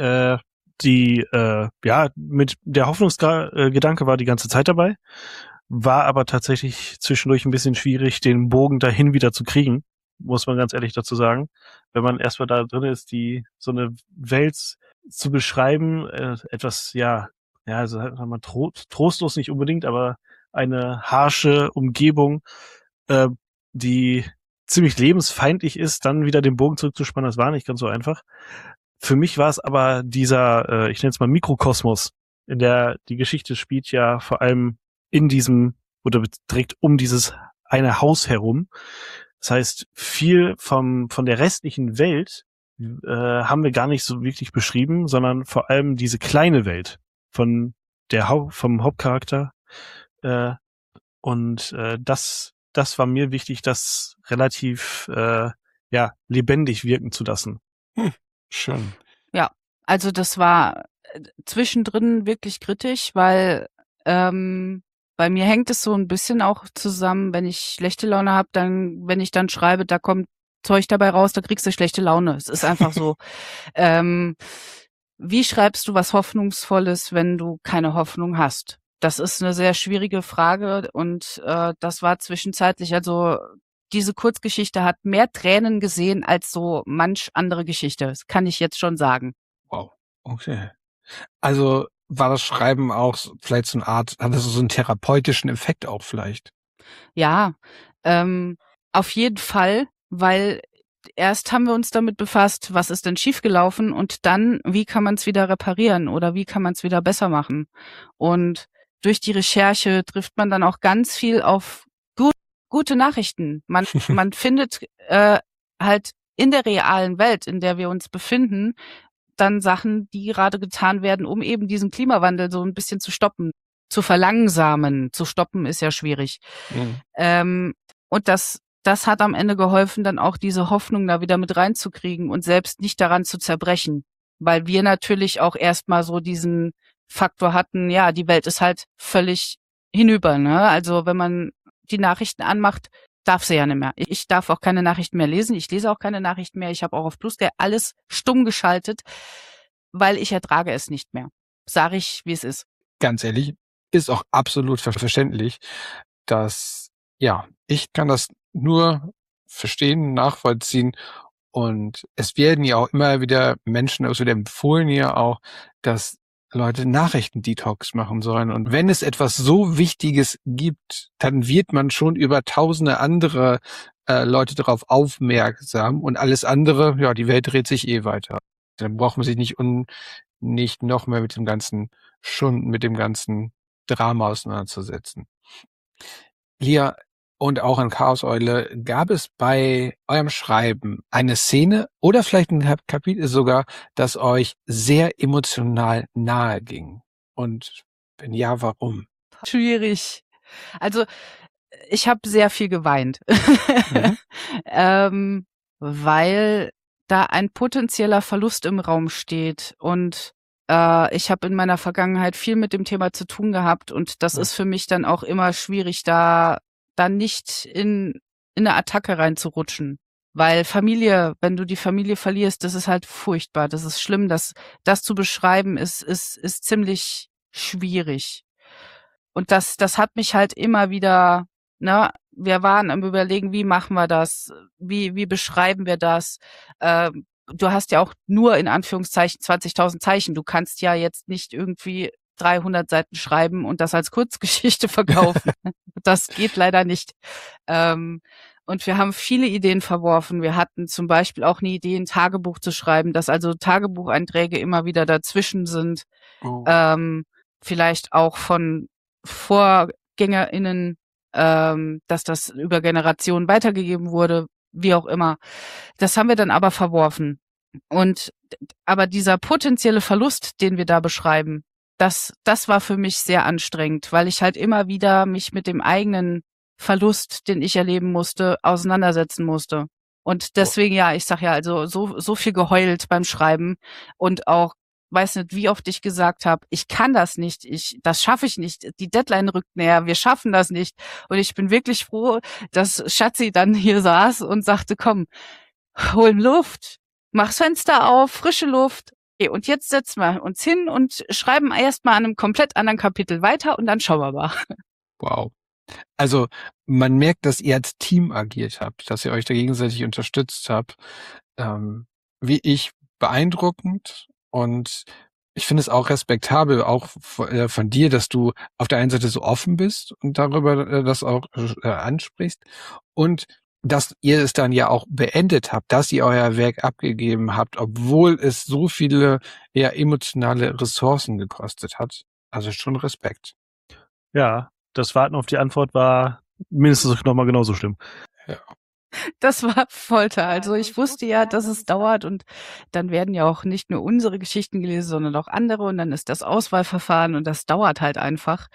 mit der Hoffnungsgedanke war die ganze Zeit dabei, war aber tatsächlich zwischendurch ein bisschen schwierig, den Bogen dahin wieder zu kriegen, muss man ganz ehrlich dazu sagen. Wenn man erstmal da drin ist, so eine Welt zu beschreiben, etwas, also sagen wir trostlos nicht unbedingt, aber eine harsche Umgebung, die ziemlich lebensfeindlich ist, dann wieder den Bogen zurückzuspannen, das war nicht ganz so einfach. Für mich war es aber dieser, ich nenne es mal Mikrokosmos, in der die Geschichte spielt ja vor allem in diesem oder direkt um dieses eine Haus herum. Das heißt, viel von der restlichen Welt haben wir gar nicht so wirklich beschrieben, sondern vor allem diese kleine Welt vom Hauptcharakter. Das war mir wichtig, das relativ lebendig wirken zu lassen. Schön. Ja, also das war zwischendrin wirklich kritisch, weil bei mir hängt es so ein bisschen auch zusammen, wenn ich schlechte Laune habe, wenn ich dann schreibe, da kommt Zeug dabei raus, da kriegst du schlechte Laune. Es ist einfach so. Wie schreibst du was Hoffnungsvolles, wenn du keine Hoffnung hast? Das ist eine sehr schwierige Frage und das war zwischenzeitlich, also diese Kurzgeschichte hat mehr Tränen gesehen als so manch andere Geschichte. Das kann ich jetzt schon sagen. Wow. Okay. Also war das Schreiben auch vielleicht so eine Art, hat das so einen therapeutischen Effekt auch vielleicht? Ja, auf jeden Fall, weil erst haben wir uns damit befasst, was ist denn schiefgelaufen und dann, wie kann man es wieder reparieren oder wie kann man es wieder besser machen. Und durch die Recherche trifft man dann auch ganz viel auf gute Nachrichten. Man findet halt in der realen Welt, in der wir uns befinden, dann Sachen, die gerade getan werden, um eben diesen Klimawandel so ein bisschen zu stoppen, zu verlangsamen. Zu stoppen ist ja schwierig. Und das hat am Ende geholfen, dann auch diese Hoffnung da wieder mit reinzukriegen und selbst nicht daran zu zerbrechen. Weil wir natürlich auch erstmal so diesen Faktor hatten, ja, die Welt ist halt völlig hinüber, ne? Also wenn man die Nachrichten anmacht, darf sie ja nicht mehr. Ich darf auch keine Nachrichten mehr lesen. Ich lese auch keine Nachrichten mehr. Ich habe auch auf PlusGay alles stumm geschaltet, weil ich ertrage es nicht mehr. Sage ich, wie es ist. Ganz ehrlich, ist auch absolut verständlich, dass, ja, ich kann das nur verstehen, nachvollziehen. Und es werden ja auch immer wieder Menschen, also empfohlen ja auch, dass Leute Nachrichtendetox machen sollen. Und wenn es etwas so Wichtiges gibt, dann wird man schon über tausende andere Leute darauf aufmerksam und alles andere, ja, die Welt dreht sich eh weiter. Dann braucht man sich nicht noch mehr mit dem ganzen Drama auseinanderzusetzen. Lia, und auch in Chaoseule, gab es bei eurem Schreiben eine Szene oder vielleicht ein Kapitel sogar, das euch sehr emotional nahe ging? Und wenn ja, warum? Schwierig. Also ich habe sehr viel geweint, weil da ein potenzieller Verlust im Raum steht und ich habe in meiner Vergangenheit viel mit dem Thema zu tun gehabt und das ist für mich dann auch immer schwierig, da nicht in eine Attacke reinzurutschen. Weil Familie, wenn du die Familie verlierst, das ist halt furchtbar. Das ist schlimm. Das zu beschreiben ist ziemlich schwierig. Und das hat mich halt immer wieder, ne, wir waren am Überlegen, wie machen wir das? Wie beschreiben wir das? Du hast ja auch nur in Anführungszeichen 20.000 Zeichen. Du kannst ja jetzt nicht irgendwie 300 Seiten schreiben und das als Kurzgeschichte verkaufen. Das geht leider nicht. Und wir haben viele Ideen verworfen. Wir hatten zum Beispiel auch eine Idee, ein Tagebuch zu schreiben, dass also Tagebucheinträge immer wieder dazwischen sind. Oh. Vielleicht auch von VorgängerInnen, dass das über Generationen weitergegeben wurde, wie auch immer. Das haben wir dann aber verworfen. Aber dieser potenzielle Verlust, den wir da beschreiben, das war für mich sehr anstrengend, weil ich halt immer wieder mich mit dem eigenen Verlust, den ich erleben musste, auseinandersetzen musste. Und deswegen, ja, ich sag ja, also so viel geheult beim Schreiben und auch, weiß nicht, wie oft ich gesagt habe, ich kann das nicht, das schaffe ich nicht, die Deadline rückt näher, wir schaffen das nicht. Und ich bin wirklich froh, dass Schatzi dann hier saß und sagte, komm, hol Luft, mach's Fenster auf, frische Luft. Okay, und jetzt setzen wir uns hin und schreiben erstmal an einem komplett anderen Kapitel weiter und dann schauen wir mal. Wow. Also man merkt, dass ihr als Team agiert habt, dass ihr euch da gegenseitig unterstützt habt. Wie ich beeindruckend und ich finde es auch respektabel, auch von dir, dass du auf der einen Seite so offen bist und darüber das auch ansprichst und dass ihr es dann ja auch beendet habt, dass ihr euer Werk abgegeben habt, obwohl es so viele emotionale Ressourcen gekostet hat. Also schon Respekt. Ja, das Warten auf die Antwort war mindestens nochmal genauso schlimm. Ja. Das war Folter. Also ich wusste ja, dass es dauert und dann werden ja auch nicht nur unsere Geschichten gelesen, sondern auch andere und dann ist das Auswahlverfahren und das dauert halt einfach.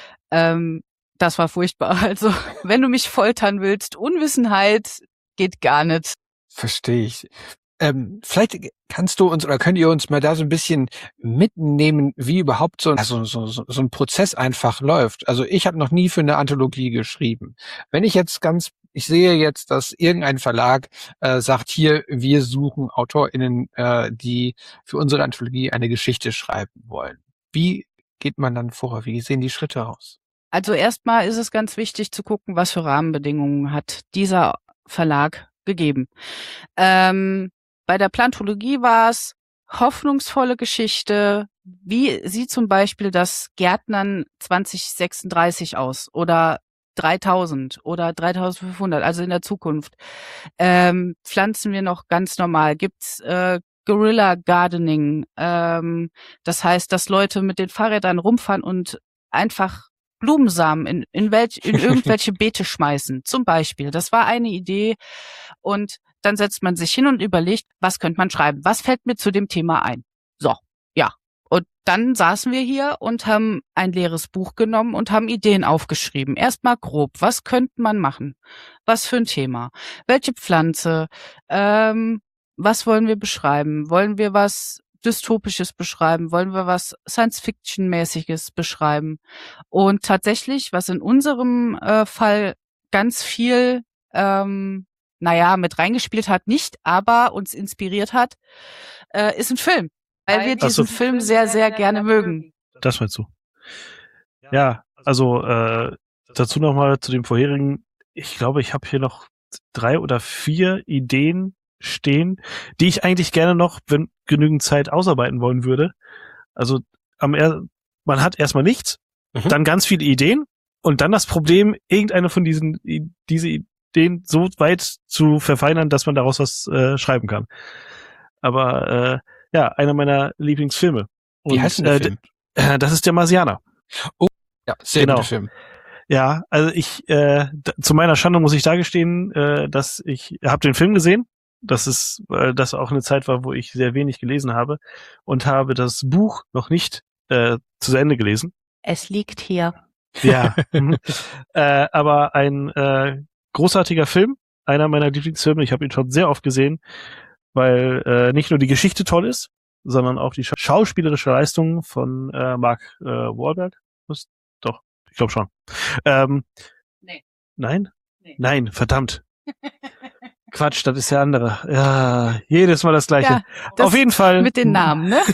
Das war furchtbar. Also wenn du mich foltern willst, Unwissenheit geht gar nicht. Verstehe ich. Vielleicht kannst du uns oder könnt ihr uns mal da so ein bisschen mitnehmen, wie überhaupt so ein Prozess einfach läuft. Also ich habe noch nie für eine Anthologie geschrieben. Wenn ich sehe jetzt, dass irgendein Verlag sagt, hier, wir suchen AutorInnen, die für unsere Anthologie eine Geschichte schreiben wollen. Wie geht man dann vor? Wie sehen die Schritte aus? Also erstmal ist es ganz wichtig zu gucken, was für Rahmenbedingungen hat dieser Verlag gegeben. Bei der Plantologie war es hoffnungsvolle Geschichte. Wie sieht zum Beispiel das Gärtnern 2036 aus? Oder 3000 oder 3500, also in der Zukunft, pflanzen wir noch ganz normal. Gibt's Guerilla Gardening, das heißt, dass Leute mit den Fahrrädern rumfahren und einfach Blumensamen in irgendwelche Beete schmeißen, zum Beispiel. Das war eine Idee und dann setzt man sich hin und überlegt, was könnte man schreiben? Was fällt mir zu dem Thema ein? So, ja. Und dann saßen wir hier und haben ein leeres Buch genommen und haben Ideen aufgeschrieben. Erstmal grob, was könnte man machen? Was für ein Thema? Welche Pflanze? Was wollen wir beschreiben? Wollen wir was Dystopisches beschreiben? Wollen wir was Science-Fiction-mäßiges beschreiben? Und tatsächlich, was in unserem Fall ganz viel mit reingespielt hat, nicht, aber uns inspiriert hat, ist ein Film. Weil wir diesen Film sehr, sehr gerne mögen. Das meinst du? Ja, also dazu nochmal zu dem vorherigen. Ich glaube, ich habe hier noch 3 oder 4 Ideen stehen, die ich eigentlich gerne noch, wenn genügend Zeit, ausarbeiten wollen würde. Also man hat erstmal nichts, dann ganz viele Ideen und dann das Problem, irgendeine von diese Ideen so weit zu verfeinern, dass man daraus was schreiben kann. Aber einer meiner Lieblingsfilme. Wie heißt denn der Film? Das ist der Marsianer. Oh, ja, sehr guter Film. Ja, also zu meiner Schande muss ich da gestehen, dass ich habe den Film gesehen. Das auch eine Zeit war, wo ich sehr wenig gelesen habe und habe das Buch noch nicht zu Ende gelesen. Es liegt hier. Ja, aber ein großartiger Film, einer meiner Lieblingsfilme. Ich habe ihn schon sehr oft gesehen, weil nicht nur die Geschichte toll ist, sondern auch die schauspielerische Leistung von Mark Wahlberg. Doch, ich glaube schon. Nee. Nein? Nee. Nein, verdammt. Quatsch, das ist der andere. Ja, jedes Mal das Gleiche. Ja, das auf jeden Fall. Mit den Namen, ne?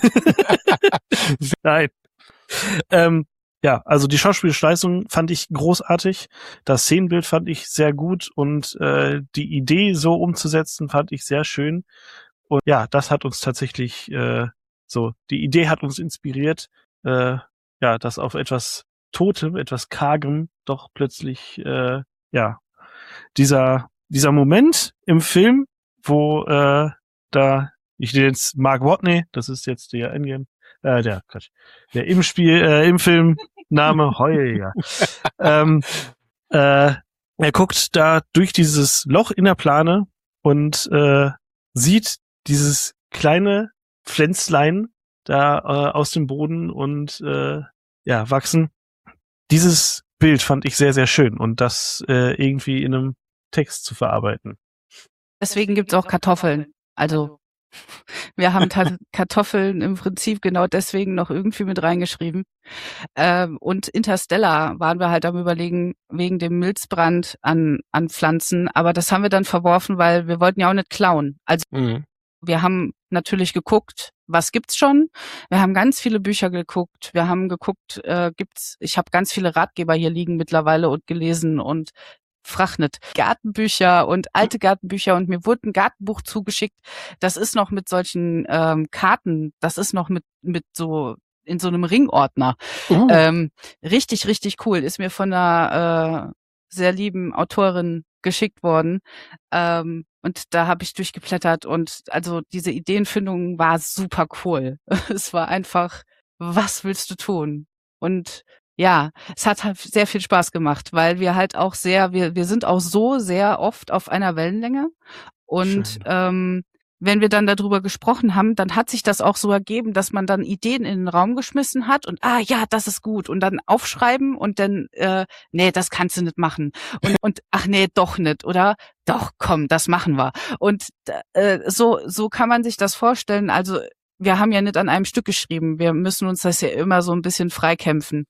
Nein. Also die schauspielerische Leistung fand ich großartig. Das Szenenbild fand ich sehr gut und die Idee so umzusetzen fand ich sehr schön. Und ja, das hat uns tatsächlich die Idee hat uns inspiriert, dass auf etwas Totem, etwas Kargem doch plötzlich dieser Moment im Film, wo ich nenne jetzt Mark Watney, das ist jetzt der Endgame, der im Film Name Heuer. Er guckt da durch dieses Loch in der Plane und sieht dieses kleine Pflänzlein da aus dem Boden und wachsen. Dieses Bild fand ich sehr, sehr schön und das irgendwie in einem Text zu verarbeiten. Deswegen gibt's auch Kartoffeln. Also wir haben Kartoffeln im Prinzip genau deswegen noch irgendwie mit reingeschrieben. Und Interstellar waren wir halt am Überlegen wegen dem Milzbrand an Pflanzen, aber das haben wir dann verworfen, weil wir wollten ja auch nicht klauen. Also wir haben natürlich geguckt, was gibt's schon. Wir haben ganz viele Bücher geguckt. Wir haben geguckt, ich habe ganz viele Ratgeber hier liegen mittlerweile und gelesen und Frachnet. Gartenbücher und alte Gartenbücher und mir wurde ein Gartenbuch zugeschickt. Das ist noch mit solchen Karten, das ist noch mit so in so einem Ringordner. Richtig, richtig cool. Ist mir von einer sehr lieben Autorin geschickt worden. Und da habe ich durchgeblättert und also diese Ideenfindung war super cool. Es war einfach, was willst du tun? Und ja, es hat halt sehr viel Spaß gemacht, weil wir halt auch wir sind auch so sehr oft auf einer Wellenlänge und wenn wir dann darüber gesprochen haben, dann hat sich das auch so ergeben, dass man dann Ideen in den Raum geschmissen hat und ja, das ist gut und dann aufschreiben und dann nee, das kannst du nicht machen und ach nee, doch nicht oder doch, komm, das machen wir und so kann man sich das vorstellen, also wir haben ja nicht an einem Stück geschrieben. Wir müssen uns das ja immer so ein bisschen freikämpfen.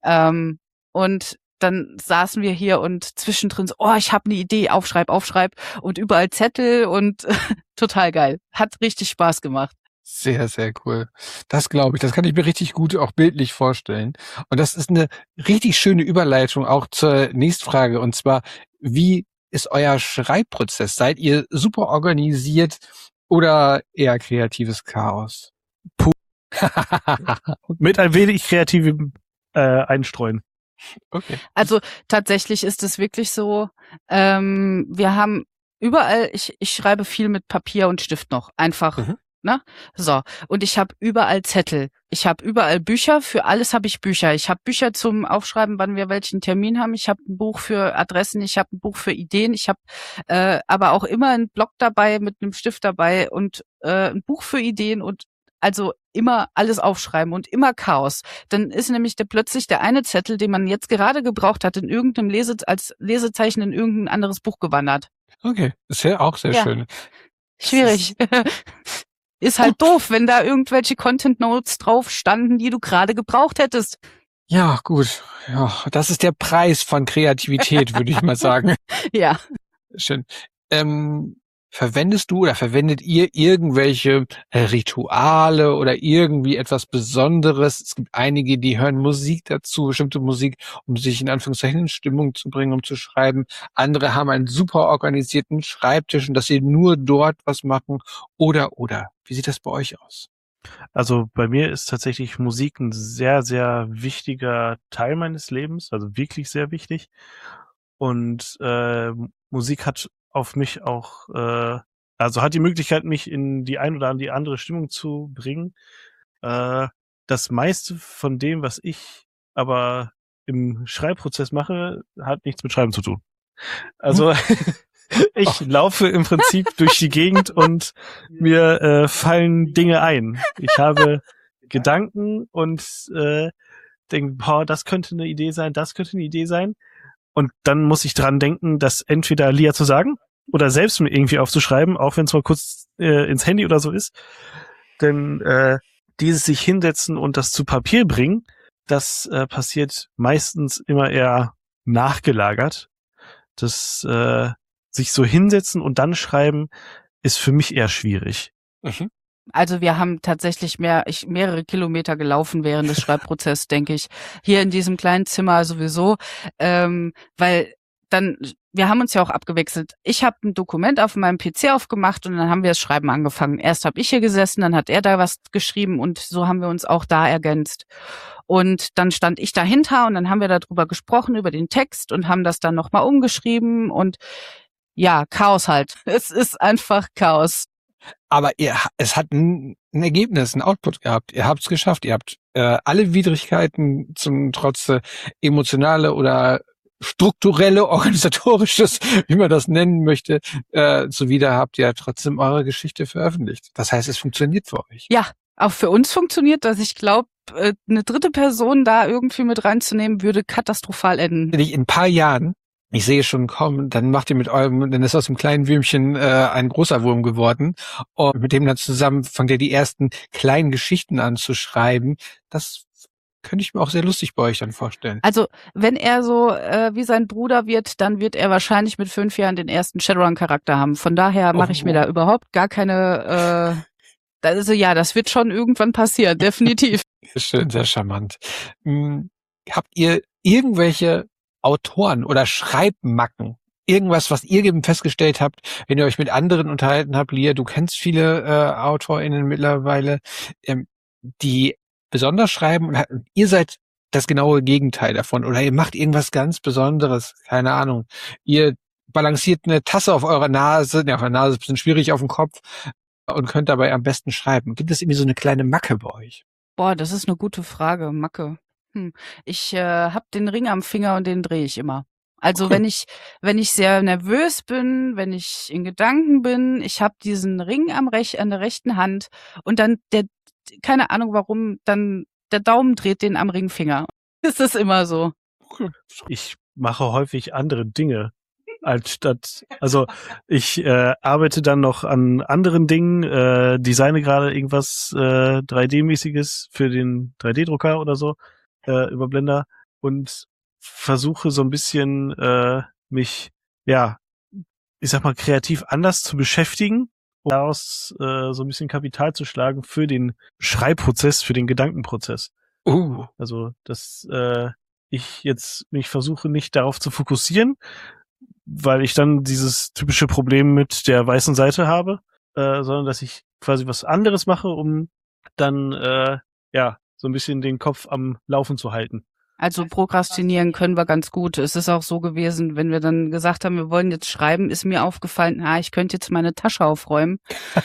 Und dann saßen wir hier und zwischendrin so, ich habe eine Idee, aufschreib und überall Zettel und total geil. Hat richtig Spaß gemacht. Sehr, sehr cool. Das glaube ich. Das kann ich mir richtig gut auch bildlich vorstellen. Und das ist eine richtig schöne Überleitung auch zur nächsten Frage. Und zwar, wie ist euer Schreibprozess? Seid ihr super organisiert? Oder eher kreatives Chaos? Mit ein wenig kreativem Einstreuen. Okay. Also tatsächlich ist es wirklich so, wir haben überall, ich schreibe viel mit Papier und Stift noch, einfach, Mhm. ne? So, und ich habe überall Zettel. Ich habe überall Bücher, für alles habe ich Bücher. Ich habe Bücher zum Aufschreiben, wann wir welchen Termin haben. Ich habe ein Buch für Adressen, ich habe ein Buch für Ideen, ich habe aber auch immer einen Block dabei mit einem Stift dabei und ein Buch für Ideen und also immer alles aufschreiben und immer Chaos. Dann ist nämlich plötzlich der eine Zettel, den man jetzt gerade gebraucht hat, in irgendeinem als Lesezeichen in irgendein anderes Buch gewandert. Okay, ist ja auch sehr Ja. schön. Schwierig. Ist halt doof, wenn da irgendwelche Content Notes drauf standen, die du gerade gebraucht hättest. Ja, gut. Ja, das ist der Preis von Kreativität, würde ich mal sagen. Ja. Schön. Verwendest du oder verwendet ihr irgendwelche Rituale oder irgendwie etwas Besonderes? Es gibt einige, die hören Musik dazu, bestimmte Musik, um sich in Anführungszeichen in Stimmung zu bringen, um zu schreiben. Andere haben einen super organisierten Schreibtisch und dass sie nur dort was machen. Oder. Wie sieht das bei euch aus? Also bei mir ist tatsächlich Musik ein sehr, sehr wichtiger Teil meines Lebens, also wirklich sehr wichtig. Und Musik hat auf mich auch, also hat die Möglichkeit, mich in die ein oder die andere Stimmung zu bringen. Das meiste von dem, was ich aber im Schreibprozess mache, hat nichts mit Schreiben zu tun. Also ich laufe im Prinzip durch die Gegend und mir fallen Dinge ein. Ich habe Gedanken und denke, boah, das könnte eine Idee sein, das könnte eine Idee sein. Und dann muss ich dran denken, das entweder Lia zu sagen oder selbst mir irgendwie aufzuschreiben, auch wenn es mal kurz ins Handy oder so ist. Denn dieses sich hinsetzen und das zu Papier bringen, das passiert meistens immer eher nachgelagert. Das sich so hinsetzen und dann schreiben, ist für mich eher schwierig. Mhm. Also wir haben tatsächlich mehrere Kilometer gelaufen während des Schreibprozesses, denke ich. Hier in diesem kleinen Zimmer sowieso, weil dann, wir haben uns ja auch abgewechselt. Ich habe ein Dokument auf meinem PC aufgemacht und dann haben wir das Schreiben angefangen. Erst habe ich hier gesessen, dann hat er da was geschrieben und so haben wir uns auch da ergänzt. Und dann stand ich dahinter und dann haben wir darüber gesprochen, über den Text und haben das dann nochmal umgeschrieben und ja, Chaos halt. Es ist einfach Chaos. Aber es hat ein Ergebnis, ein Output gehabt. Ihr habt es geschafft. Ihr habt alle Widrigkeiten zum Trotze emotionale oder strukturelle, organisatorisches, wie man das nennen möchte, zuwider habt ihr trotzdem eure Geschichte veröffentlicht. Das heißt, es funktioniert für euch. Ja, auch für uns funktioniert das. Ich glaube, eine dritte Person da irgendwie mit reinzunehmen, würde katastrophal enden. In ein paar Jahren, ich sehe schon kommen, dann macht ihr dann ist aus dem kleinen Würmchen ein großer Wurm geworden. Und mit dem dann zusammen fangt ihr die ersten kleinen Geschichten an zu schreiben. Das könnte ich mir auch sehr lustig bei euch dann vorstellen. Also, wenn er so wie sein Bruder wird, dann wird er wahrscheinlich mit 5 Jahren den ersten Shadowrun-Charakter haben. Von daher mache ich mir da überhaupt gar keine also ja, das wird schon irgendwann passieren, definitiv. Schön, sehr charmant. Habt ihr irgendwelche Autoren oder Schreibmacken? Irgendwas, was ihr eben festgestellt habt, wenn ihr euch mit anderen unterhalten habt? Lia, du kennst viele AutorInnen mittlerweile, die besonders schreiben und ihr seid das genaue Gegenteil davon oder ihr macht irgendwas ganz Besonderes, keine Ahnung. Ihr balanciert eine Tasse auf eurer Nase, auf der Nase ist ein bisschen schwierig, auf dem Kopf und könnt dabei am besten schreiben. Gibt es irgendwie so eine kleine Macke bei euch? Boah, das ist eine gute Frage, Macke. Ich habe den Ring am Finger und den drehe ich immer. Also Okay. wenn ich sehr nervös bin, wenn ich in Gedanken bin, ich habe diesen Ring an der rechten Hand und dann keine Ahnung warum, dann der Daumen dreht den am Ringfinger. Ist das immer so? Ich mache häufig andere Dinge also ich arbeite dann noch an anderen Dingen, designe gerade irgendwas 3D-mäßiges für den 3D-Drucker oder so über Blender und versuche so ein bisschen mich, ja, ich sag mal, kreativ anders zu beschäftigen, um daraus so ein bisschen Kapital zu schlagen für den Schreibprozess, für den Gedankenprozess. Also, dass ich jetzt mich versuche, nicht darauf zu fokussieren, weil ich dann dieses typische Problem mit der weißen Seite habe, sondern dass ich quasi was anderes mache, um dann ja so ein bisschen den Kopf am Laufen zu halten. Also prokrastinieren können wir ganz gut. Es ist auch so gewesen, wenn wir dann gesagt haben, wir wollen jetzt schreiben, ist mir aufgefallen, ich könnte jetzt meine Tasche aufräumen.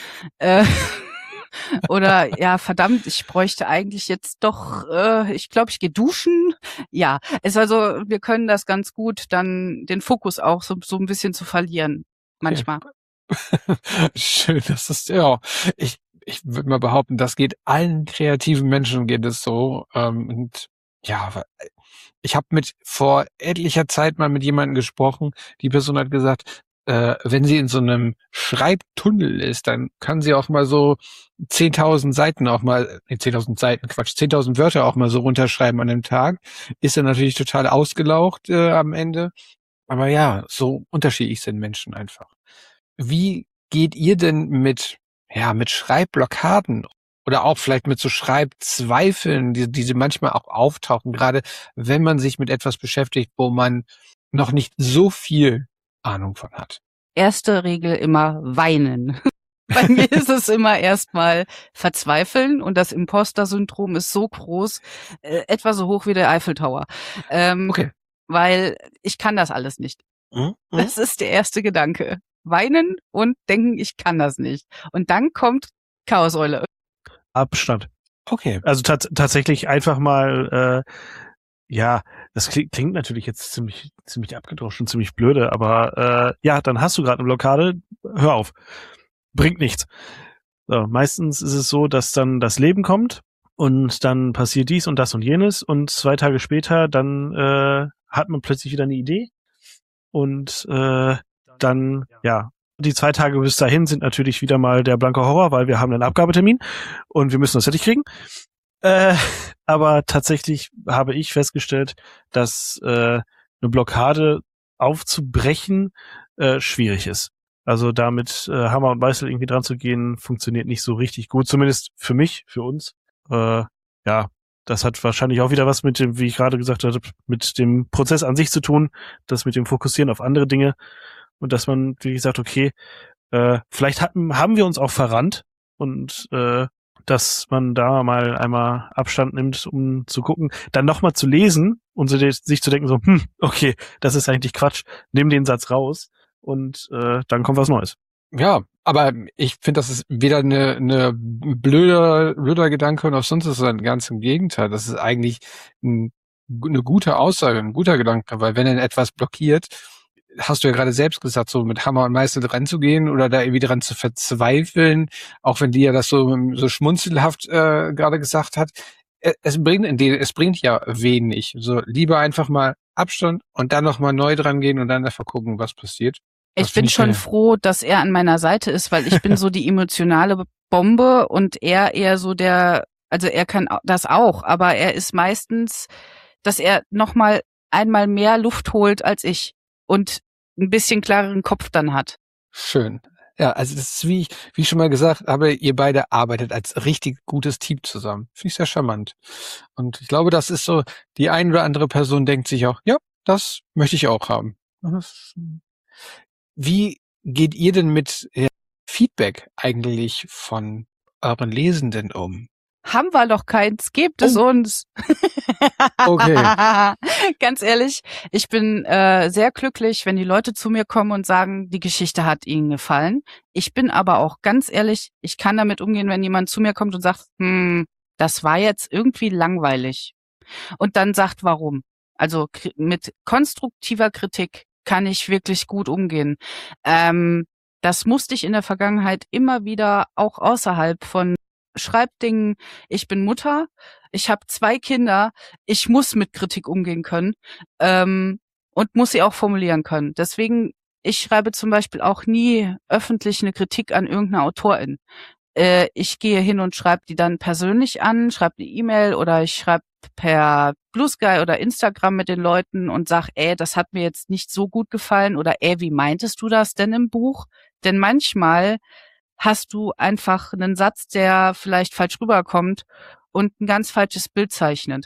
Oder ja, verdammt, ich bräuchte eigentlich jetzt doch, ich glaube, ich gehe duschen. Ja, wir können das ganz gut, dann den Fokus auch so ein bisschen zu verlieren. Manchmal. Schön, das ist, ja, ich würde mal behaupten, das geht allen kreativen Menschen geht es so. Und ja, ich habe vor etlicher Zeit mal mit jemandem gesprochen, die Person hat gesagt, wenn sie in so einem Schreibtunnel ist, dann kann sie auch mal so 10.000 Seiten auch mal, 10.000 Seiten, Quatsch, 10.000 Wörter auch mal so runterschreiben an einem Tag. Ist dann natürlich total ausgelaugt am Ende. Aber ja, so unterschiedlich sind Menschen einfach. Wie geht ihr denn mit Schreibblockaden oder auch vielleicht mit so Schreibzweifeln, die manchmal auch auftauchen, gerade wenn man sich mit etwas beschäftigt, wo man noch nicht so viel Ahnung von hat? Erste Regel immer weinen. Bei mir ist es immer erstmal verzweifeln und das Imposter-Syndrom ist so groß, etwa so hoch wie der Eiffeltower. Okay. Weil ich kann das alles nicht. Das ist der erste Gedanke. Weinen und denken, ich kann das nicht. Und dann kommt Chaoseule. Abstand. Okay. Also tatsächlich einfach mal, das klingt natürlich jetzt ziemlich abgedroschen, ziemlich blöde, aber dann hast du gerade eine Blockade, hör auf. Bringt nichts. So, meistens ist es so, dass dann das Leben kommt und dann passiert dies und das und jenes und 2 Tage später dann hat man plötzlich wieder eine Idee und dann, die 2 Tage bis dahin sind natürlich wieder mal der blanke Horror, weil wir haben einen Abgabetermin und wir müssen das fertig kriegen. Aber tatsächlich habe ich festgestellt, dass eine Blockade aufzubrechen schwierig ist. Also damit Hammer und Meißel irgendwie dran zu gehen, funktioniert nicht so richtig gut. Zumindest für mich, für uns. Das hat wahrscheinlich auch wieder was mit dem, wie ich gerade gesagt habe, mit dem Prozess an sich zu tun, das mit dem Fokussieren auf andere Dinge und dass man, wie gesagt, okay, vielleicht haben wir uns auch verrannt und dass man da mal einmal Abstand nimmt, um zu gucken, dann nochmal zu lesen und sich zu denken so, okay, das ist eigentlich Quatsch, nimm den Satz raus und dann kommt was Neues. Ja, aber ich finde, das ist weder eine blöder Gedanke und auch sonst ist es ganz im Gegenteil. Das ist eigentlich eine gute Aussage, ein guter Gedanke, weil wenn dann etwas blockiert, hast du ja gerade selbst gesagt, so mit Hammer und Meißel dran zu gehen oder da irgendwie dran zu verzweifeln, auch wenn die ja das so schmunzelhaft gerade gesagt hat. Es bringt ja wenig. So lieber einfach mal Abstand und dann nochmal neu dran gehen und dann einfach gucken, was passiert. Ich bin schon froh, dass er an meiner Seite ist, weil ich bin so die emotionale Bombe und er eher so also er kann das auch, aber er ist meistens, dass er einmal mehr Luft holt als ich und ein bisschen klareren Kopf dann hat. Schön. Ja, also das ist, wie ich schon mal gesagt habe, ihr beide arbeitet als richtig gutes Team zusammen. Finde ich sehr charmant. Und ich glaube, das ist so, die eine oder andere Person denkt sich auch, ja, das möchte ich auch haben. Wie geht ihr denn mit Feedback eigentlich von euren Lesenden um? Haben wir doch keins, gebt es uns. Okay. Ganz ehrlich, ich bin sehr glücklich, wenn die Leute zu mir kommen und sagen, die Geschichte hat ihnen gefallen. Ich bin aber auch ganz ehrlich, ich kann damit umgehen, wenn jemand zu mir kommt und sagt, das war jetzt irgendwie langweilig. Und dann sagt, warum. Also mit konstruktiver Kritik kann ich wirklich gut umgehen. Das musste ich in der Vergangenheit immer wieder auch außerhalb von Schreibdingen. Ich bin Mutter, ich habe 2 Kinder, ich muss mit Kritik umgehen können und muss sie auch formulieren können. Deswegen, ich schreibe zum Beispiel auch nie öffentlich eine Kritik an irgendeiner Autorin. Ich gehe hin und schreibe die dann persönlich an, schreibe eine E-Mail oder ich schreibe per Blue Sky oder Instagram mit den Leuten und sag, das hat mir jetzt nicht so gut gefallen oder wie meintest du das denn im Buch? Denn manchmal hast du einfach einen Satz, der vielleicht falsch rüberkommt und ein ganz falsches Bild zeichnet.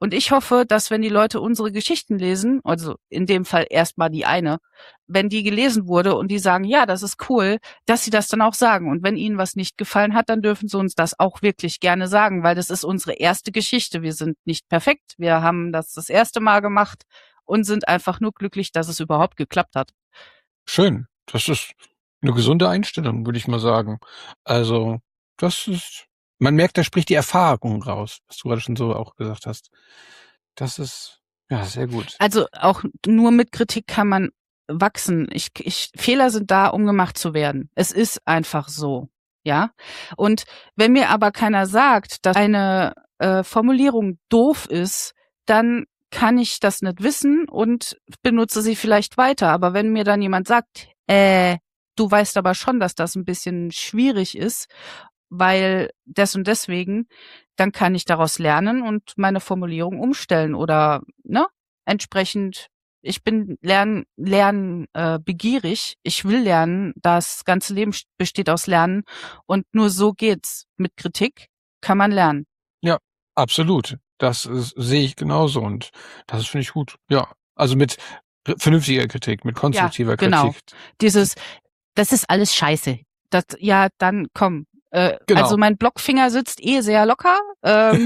Und ich hoffe, dass wenn die Leute unsere Geschichten lesen, also in dem Fall erstmal die eine, wenn die gelesen wurde und die sagen, ja, das ist cool, dass sie das dann auch sagen. Und wenn ihnen was nicht gefallen hat, dann dürfen sie uns das auch wirklich gerne sagen, weil das ist unsere erste Geschichte. Wir sind nicht perfekt. Wir haben das erste Mal gemacht und sind einfach nur glücklich, dass es überhaupt geklappt hat. Schön. Das ist eine gesunde Einstellung, würde ich mal sagen. Also, man merkt, da spricht die Erfahrung raus, was du gerade schon so auch gesagt hast. Das ist, ja, sehr gut. Also auch nur mit Kritik kann man wachsen. Fehler sind da, um gemacht zu werden. Es ist einfach so, ja. Und wenn mir aber keiner sagt, dass eine Formulierung doof ist, dann kann ich das nicht wissen und benutze sie vielleicht weiter. Aber wenn mir dann jemand sagt, du weißt aber schon, dass das ein bisschen schwierig ist, weil des und deswegen, dann kann ich daraus lernen und meine Formulierung umstellen oder entsprechend. Ich bin begierig. Ich will lernen. Das ganze Leben besteht aus Lernen und nur so geht's. Mit Kritik kann man lernen. Ja, absolut. Sehe ich genauso und das finde ich gut. Ja, also mit vernünftiger Kritik, mit konstruktiver genau. Kritik. Das ist alles scheiße. Dann komm. Genau. Also mein Blockfinger sitzt sehr locker. Da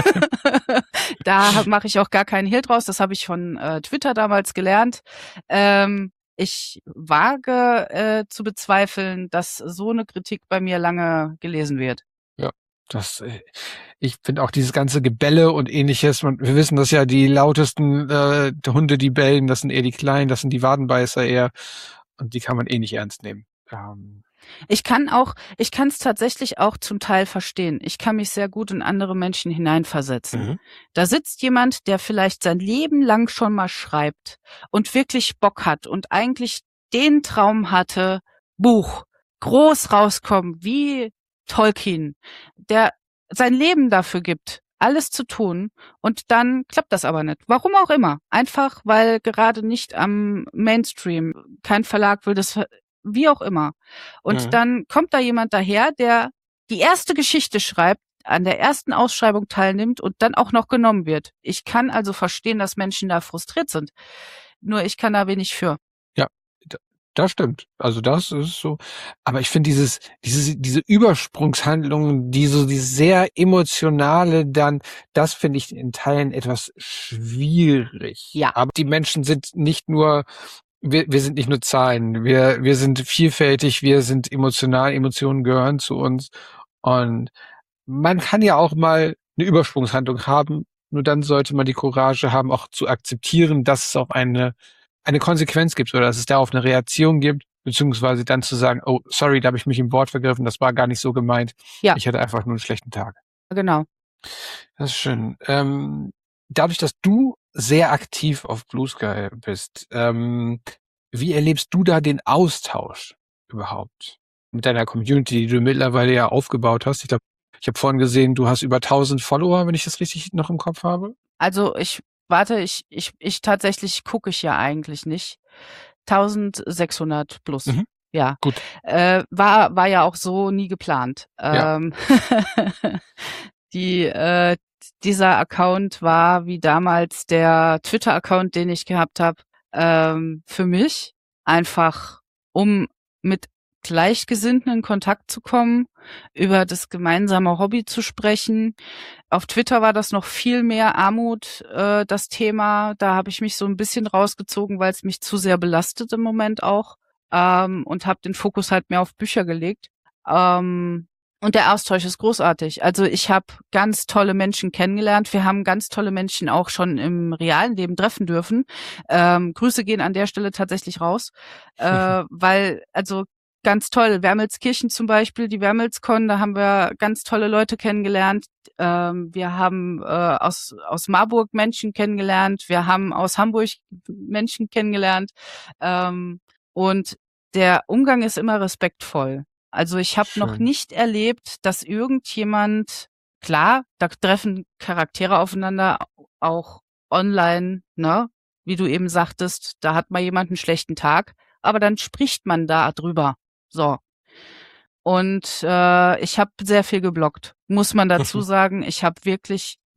mache ich auch gar keinen Hehl draus. Das habe ich von Twitter damals gelernt. Ich wage zu bezweifeln, dass so eine Kritik bei mir lange gelesen wird. Ja, ich finde auch dieses ganze Gebälle und ähnliches, wir wissen das ja, die lautesten Hunde, die bellen, das sind eher die Kleinen, das sind die Wadenbeißer eher und die kann man eh nicht ernst nehmen. Ich kann es tatsächlich auch zum Teil verstehen. Ich kann mich sehr gut in andere Menschen hineinversetzen. Mhm. Da sitzt jemand, der vielleicht sein Leben lang schon mal schreibt und wirklich Bock hat und eigentlich den Traum hatte, Buch, groß rauskommen, wie Tolkien, der sein Leben dafür gibt, alles zu tun und dann klappt das aber nicht. Warum auch immer. Einfach, weil gerade nicht am Mainstream, kein Verlag will das, wie auch immer. Und dann kommt da jemand daher, der die erste Geschichte schreibt, an der ersten Ausschreibung teilnimmt und dann auch noch genommen wird. Ich kann also verstehen, dass Menschen da frustriert sind. Nur ich kann da wenig für. Ja, das stimmt. Also das ist so. Aber ich finde diese Übersprungshandlungen, dieses sehr emotionale dann, das finde ich in Teilen etwas schwierig. Ja. Aber die Menschen sind nicht nur wir sind nicht nur Zahlen, wir sind vielfältig, wir sind emotional, Emotionen gehören zu uns und man kann ja auch mal eine Übersprungshandlung haben, nur dann sollte man die Courage haben, auch zu akzeptieren, dass es auch eine Konsequenz gibt oder dass es darauf eine Reaktion gibt, beziehungsweise dann zu sagen, oh, sorry, da habe ich mich im Wort vergriffen, das war gar nicht so gemeint, Ja. Ich hatte einfach nur einen schlechten Tag. Genau. Das ist schön. Dadurch, dass du sehr aktiv auf Blue Sky bist, wie erlebst du da den Austausch überhaupt mit deiner Community, die du mittlerweile ja aufgebaut hast? Ich glaube, ich habe vorhin gesehen, du hast über 1000 Follower, wenn ich das richtig noch im Kopf habe. Also ich tatsächlich gucke ich ja eigentlich nicht. 1600 plus. Mhm. Ja. Gut. War ja auch so nie geplant. Ja. Dieser Account war wie damals der Twitter-Account, den ich gehabt habe, für mich einfach, um mit Gleichgesinnten in Kontakt zu kommen, über das gemeinsame Hobby zu sprechen. Auf Twitter war das noch viel mehr Armut, das Thema. Da habe ich mich so ein bisschen rausgezogen, weil es mich zu sehr belastet im Moment auch, und habe den Fokus halt mehr auf Bücher gelegt. Und der Austausch ist großartig. Also ich habe ganz tolle Menschen kennengelernt. Wir haben ganz tolle Menschen auch schon im realen Leben treffen dürfen. Grüße gehen an der Stelle tatsächlich raus, weil, also ganz toll. Wermelskirchen zum Beispiel, die Wermelskon, da haben wir ganz tolle Leute kennengelernt. Wir haben aus Marburg Menschen kennengelernt. Wir haben aus Hamburg Menschen kennengelernt. Und der Umgang ist immer respektvoll. Also ich habe noch nicht erlebt, dass irgendjemand, klar, da treffen Charaktere aufeinander, auch online, ne? Wie du eben sagtest, da hat mal jemand einen schlechten Tag, aber dann spricht man da drüber. So. Und ich habe sehr viel geblockt, muss man dazu sagen. Ich habe wirklich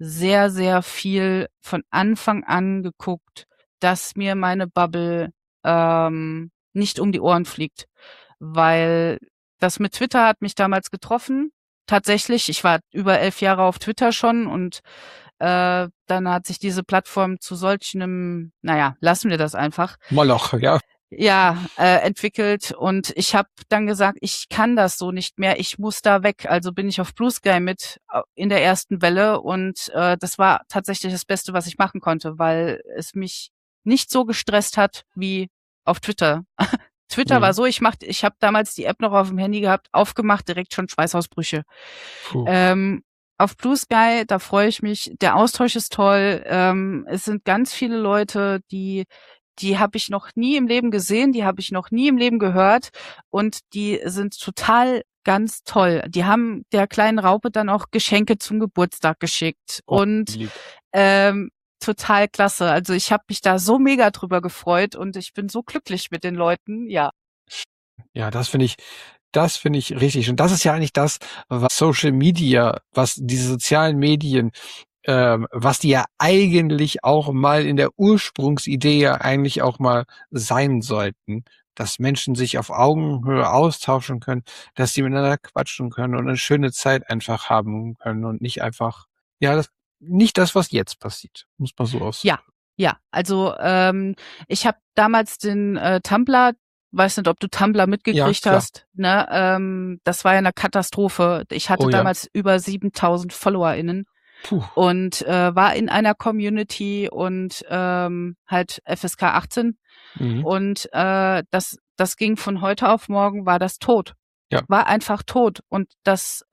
sehr, sehr viel von Anfang an geguckt, dass mir meine Bubble nicht um die Ohren fliegt. Weil das mit Twitter hat mich damals getroffen. Tatsächlich, ich war über 11 Jahre auf Twitter schon und dann hat sich diese Plattform zu solchen, lassen wir das einfach. Moloch, ja. Ja, entwickelt und ich habe dann gesagt, ich kann das so nicht mehr, ich muss da weg. Also bin ich auf Blue Sky mit in der ersten Welle und das war tatsächlich das Beste, was ich machen konnte, weil es mich nicht so gestresst hat wie auf Twitter. Twitter war so, ich habe damals die App noch auf dem Handy gehabt, aufgemacht, direkt schon Schweißausbrüche. Auf Blue Sky, da freue ich mich, der Austausch ist toll, es sind ganz viele Leute, die habe ich noch nie im Leben gesehen, die habe ich noch nie im Leben gehört und die sind total ganz toll. Die haben der kleinen Raupe dann auch Geschenke zum Geburtstag geschickt und total klasse. Also ich habe mich da so mega drüber gefreut und ich bin so glücklich mit den Leuten, ja. Ja, das finde ich richtig. Und das ist ja eigentlich das, was Social Media, was diese sozialen Medien, was die ja eigentlich auch mal in der Ursprungsidee ja eigentlich auch mal sein sollten, dass Menschen sich auf Augenhöhe austauschen können, dass sie miteinander quatschen können und eine schöne Zeit einfach haben können und nicht einfach, nicht das, was jetzt passiert, muss man so ausdrücken. Ja, also ich habe damals den Tumblr, weiß nicht, ob du Tumblr mitgekriegt hast, ne? Das war ja eine Katastrophe. Ich hatte damals über 7.000 FollowerInnen. Und war in einer Community und halt FSK 18 und das ging von heute auf morgen, war das tot. War einfach tot und das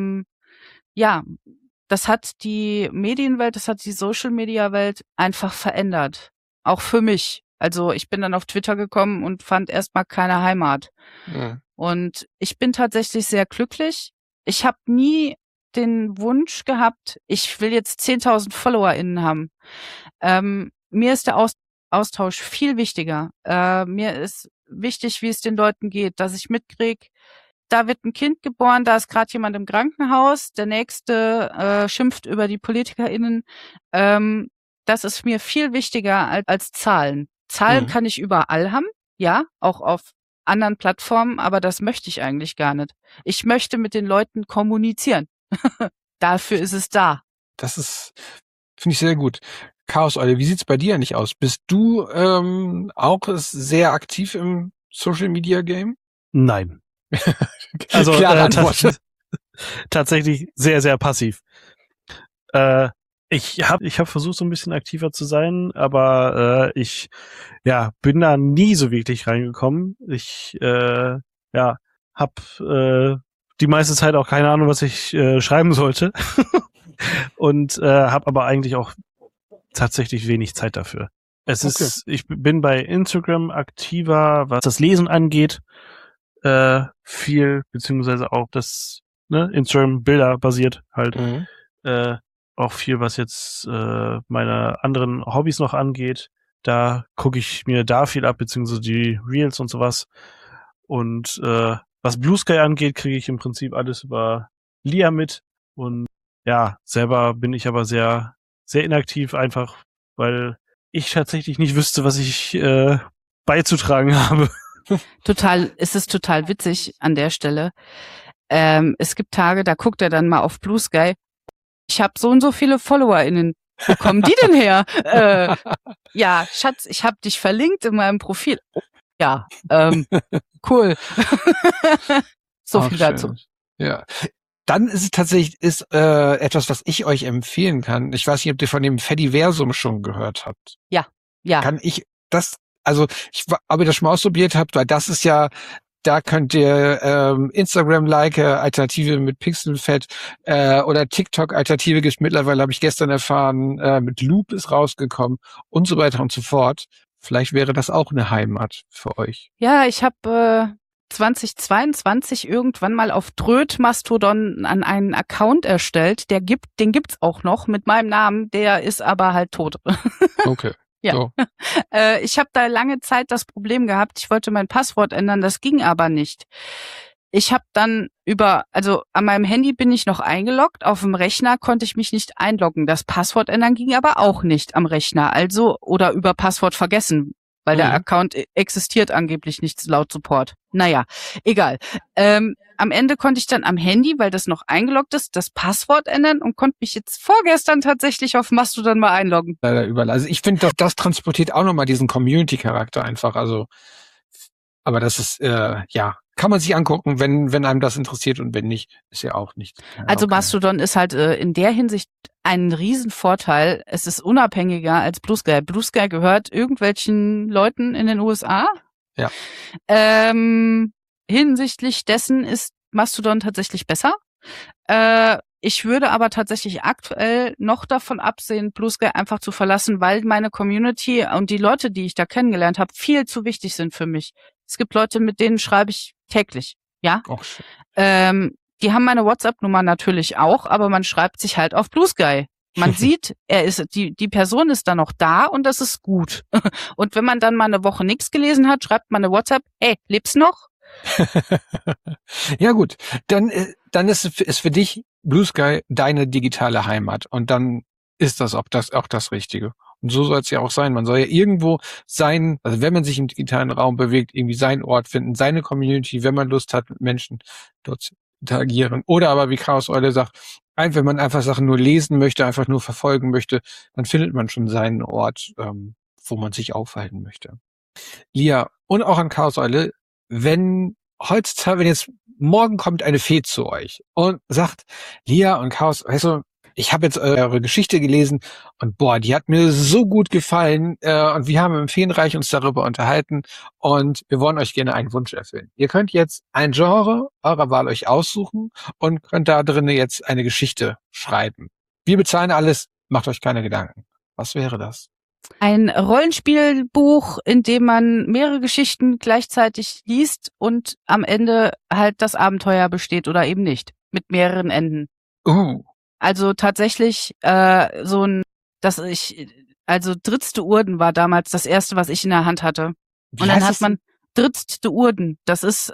das hat die Medienwelt, das hat die Social-Media-Welt einfach verändert. Auch für mich. Also ich bin dann auf Twitter gekommen und fand erstmal keine Heimat. Und ich bin tatsächlich sehr glücklich. Ich habe nie den Wunsch gehabt, ich will jetzt 10.000 FollowerInnen haben. Mir ist der Austausch viel wichtiger. Mir ist wichtig, wie es den Leuten geht, dass ich mitkriege, da wird ein Kind geboren, da ist gerade jemand im Krankenhaus, der nächste schimpft über die PolitikerInnen. Das ist mir viel wichtiger als Zahlen. Zahlen kann ich überall haben, ja, auch auf anderen Plattformen, aber das möchte ich eigentlich gar nicht. Ich möchte mit den Leuten kommunizieren. Dafür ist es da. Das finde ich sehr gut. Chaos-Eule, wie sieht's bei dir eigentlich aus? Bist du auch sehr aktiv im Social-Media-Game? Nein. Also tatsächlich sehr, sehr passiv. Ich hab versucht, so ein bisschen aktiver zu sein, aber ich bin da nie so wirklich reingekommen. Ich hab die meiste Zeit auch keine Ahnung, was ich schreiben sollte und habe aber eigentlich auch tatsächlich wenig Zeit dafür. Ich bin bei Instagram aktiver, was das Lesen angeht, viel, beziehungsweise auch das Instagram Bilder basiert halt, auch viel, was jetzt meine anderen Hobbys noch angeht. Da gucke ich mir da viel ab, beziehungsweise die Reels und sowas. Und was Blue Sky angeht, kriege ich im Prinzip alles über Lia mit. Und ja, selber bin ich aber sehr, sehr inaktiv, einfach weil ich tatsächlich nicht wüsste, was ich beizutragen habe. Es ist total witzig an der Stelle. Es gibt Tage, da guckt er dann mal auf Blue Sky. Ich habe so und so viele FollowerInnen. Wo kommen die denn her? Ja, Schatz, ich habe dich verlinkt in meinem Profil. Ja, cool. So viel dazu. Ja. Dann ist es tatsächlich etwas, was ich euch empfehlen kann. Ich weiß nicht, ob ihr von dem Fediversum schon gehört habt. Ja. Kann ich das, also ob ihr das schon mal ausprobiert habt, weil das ist ja, da könnt ihr Instagram-like Alternative mit Pixelfed oder TikTok-Alternative gibt's mittlerweile, habe ich gestern erfahren, mit Loop ist rausgekommen und so weiter und so fort. Vielleicht wäre das auch eine Heimat für euch. Ja, ich habe 2022 irgendwann mal auf Dröt Mastodon an einen Account erstellt. Den gibt's auch noch mit meinem Namen, der ist aber halt tot. Okay. Ja. So. Ich habe da lange Zeit das Problem gehabt, ich wollte mein Passwort ändern, das ging aber nicht. ich habe dann also an meinem Handy bin ich noch eingeloggt, auf dem Rechner konnte ich mich nicht einloggen. Das Passwort ändern ging aber auch nicht am Rechner, oder über Passwort vergessen, weil der Account existiert angeblich nicht laut Support. Naja, egal. Am Ende konnte ich dann am Handy, weil das noch eingeloggt ist, das Passwort ändern und konnte mich jetzt vorgestern tatsächlich auf Mastodon mal einloggen. Leider überall. Also ich finde, das transportiert auch nochmal diesen Community-Charakter einfach. Also, aber das ist, kann man sich angucken, wenn einem das interessiert, und wenn nicht, ist ja auch nicht. Also okay. Mastodon ist halt in der Hinsicht ein Riesenvorteil. Es ist unabhängiger als Blue Sky. Blue Sky gehört irgendwelchen Leuten in den USA. Ja. Hinsichtlich dessen ist Mastodon tatsächlich besser. Ich würde aber tatsächlich aktuell noch davon absehen, Blue Sky einfach zu verlassen, weil meine Community und die Leute, die ich da kennengelernt habe, viel zu wichtig sind für mich. Es gibt Leute, mit denen schreibe ich täglich, ja. Auch schön. Die haben meine WhatsApp-Nummer natürlich auch, aber man schreibt sich halt auf Blue Sky. Man sieht, die Person ist da noch da und das ist gut. Und wenn man dann mal eine Woche nichts gelesen hat, schreibt man eine WhatsApp, hey, lebst noch? Ja gut, dann ist für dich Blue Sky deine digitale Heimat, und dann ist das auch das Richtige. Und so soll es ja auch sein. Man soll ja irgendwo also wenn man sich im digitalen Raum bewegt, irgendwie seinen Ort finden, seine Community, wenn man Lust hat, mit Menschen dort zu interagieren. Oder aber, wie Chaos Eule sagt, wenn man einfach Sachen nur lesen möchte, einfach nur verfolgen möchte, dann findet man schon seinen Ort, wo man sich aufhalten möchte. Lia, und auch an Chaos Eule, wenn jetzt morgen kommt eine Fee zu euch und sagt, Lia und Chaos, weißt du, ich habe jetzt eure Geschichte gelesen und boah, die hat mir so gut gefallen, und wir haben im Feenreich uns darüber unterhalten und wir wollen euch gerne einen Wunsch erfüllen. Ihr könnt jetzt ein Genre eurer Wahl euch aussuchen und könnt da drinnen jetzt eine Geschichte schreiben. Wir bezahlen alles, macht euch keine Gedanken. Was wäre das? Ein Rollenspielbuch, in dem man mehrere Geschichten gleichzeitig liest und am Ende halt das Abenteuer besteht oder eben nicht. Mit mehreren Enden. Also tatsächlich Dritzte Urden war damals das erste, was ich in der Hand hatte. Und dann hat man Dritzte Urden. Das ist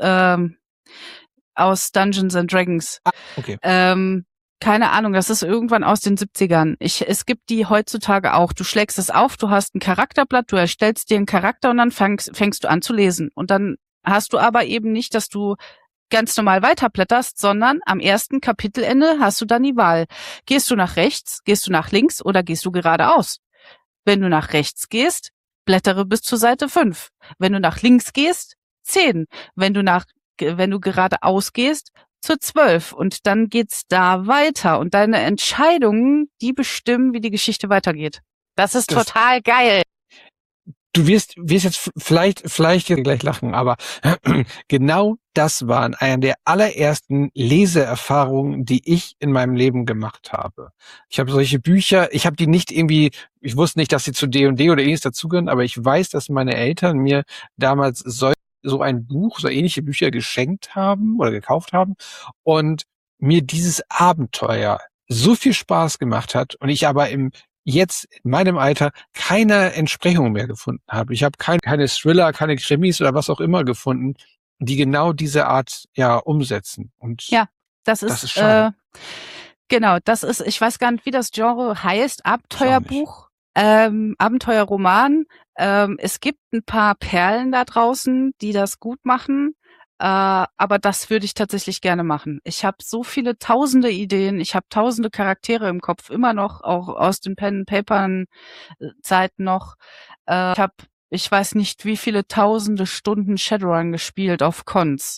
aus Dungeons and Dragons. Okay. Keine Ahnung, das ist irgendwann aus den 70ern. Es gibt die heutzutage auch. Du schlägst es auf, du hast ein Charakterblatt, du erstellst dir einen Charakter und dann fängst du an zu lesen. Und dann hast du aber eben nicht, dass du ganz normal weiterblätterst, sondern am ersten Kapitelende hast du dann die Wahl. Gehst du nach rechts, gehst du nach links oder gehst du geradeaus? Wenn du nach rechts gehst, blättere bis zur Seite 5. Wenn du nach links gehst, 10. Wenn du geradeaus gehst, zur 12. Und dann geht's da weiter. Und deine Entscheidungen, die bestimmen, wie die Geschichte weitergeht. Das ist total geil. Du wirst jetzt vielleicht gleich lachen, aber genau das waren eine der allerersten Leseerfahrungen, die ich in meinem Leben gemacht habe. Ich habe solche Bücher, ich habe die nicht irgendwie, ich wusste nicht, dass sie zu D&D oder ähnliches dazugehören, aber ich weiß, dass meine Eltern mir damals so ein Buch, so ähnliche Bücher geschenkt haben oder gekauft haben und mir dieses Abenteuer so viel Spaß gemacht hat und ich aber jetzt in meinem Alter keine Entsprechung mehr gefunden habe. Ich habe keine Thriller, keine Krimis oder was auch immer gefunden, die genau diese Art umsetzen. Und ja, das ist schade. Genau, das ist, ich weiß gar nicht, wie das Genre heißt, Abenteuerbuch, Abenteuerroman. Es gibt ein paar Perlen da draußen, die das gut machen. Aber das würde ich tatsächlich gerne machen. Ich habe so viele tausende Ideen, ich habe tausende Charaktere im Kopf, immer noch, auch aus den Pen-and-Papern-Zeiten noch. Ich weiß nicht, wie viele tausende Stunden Shadowrun gespielt auf Cons.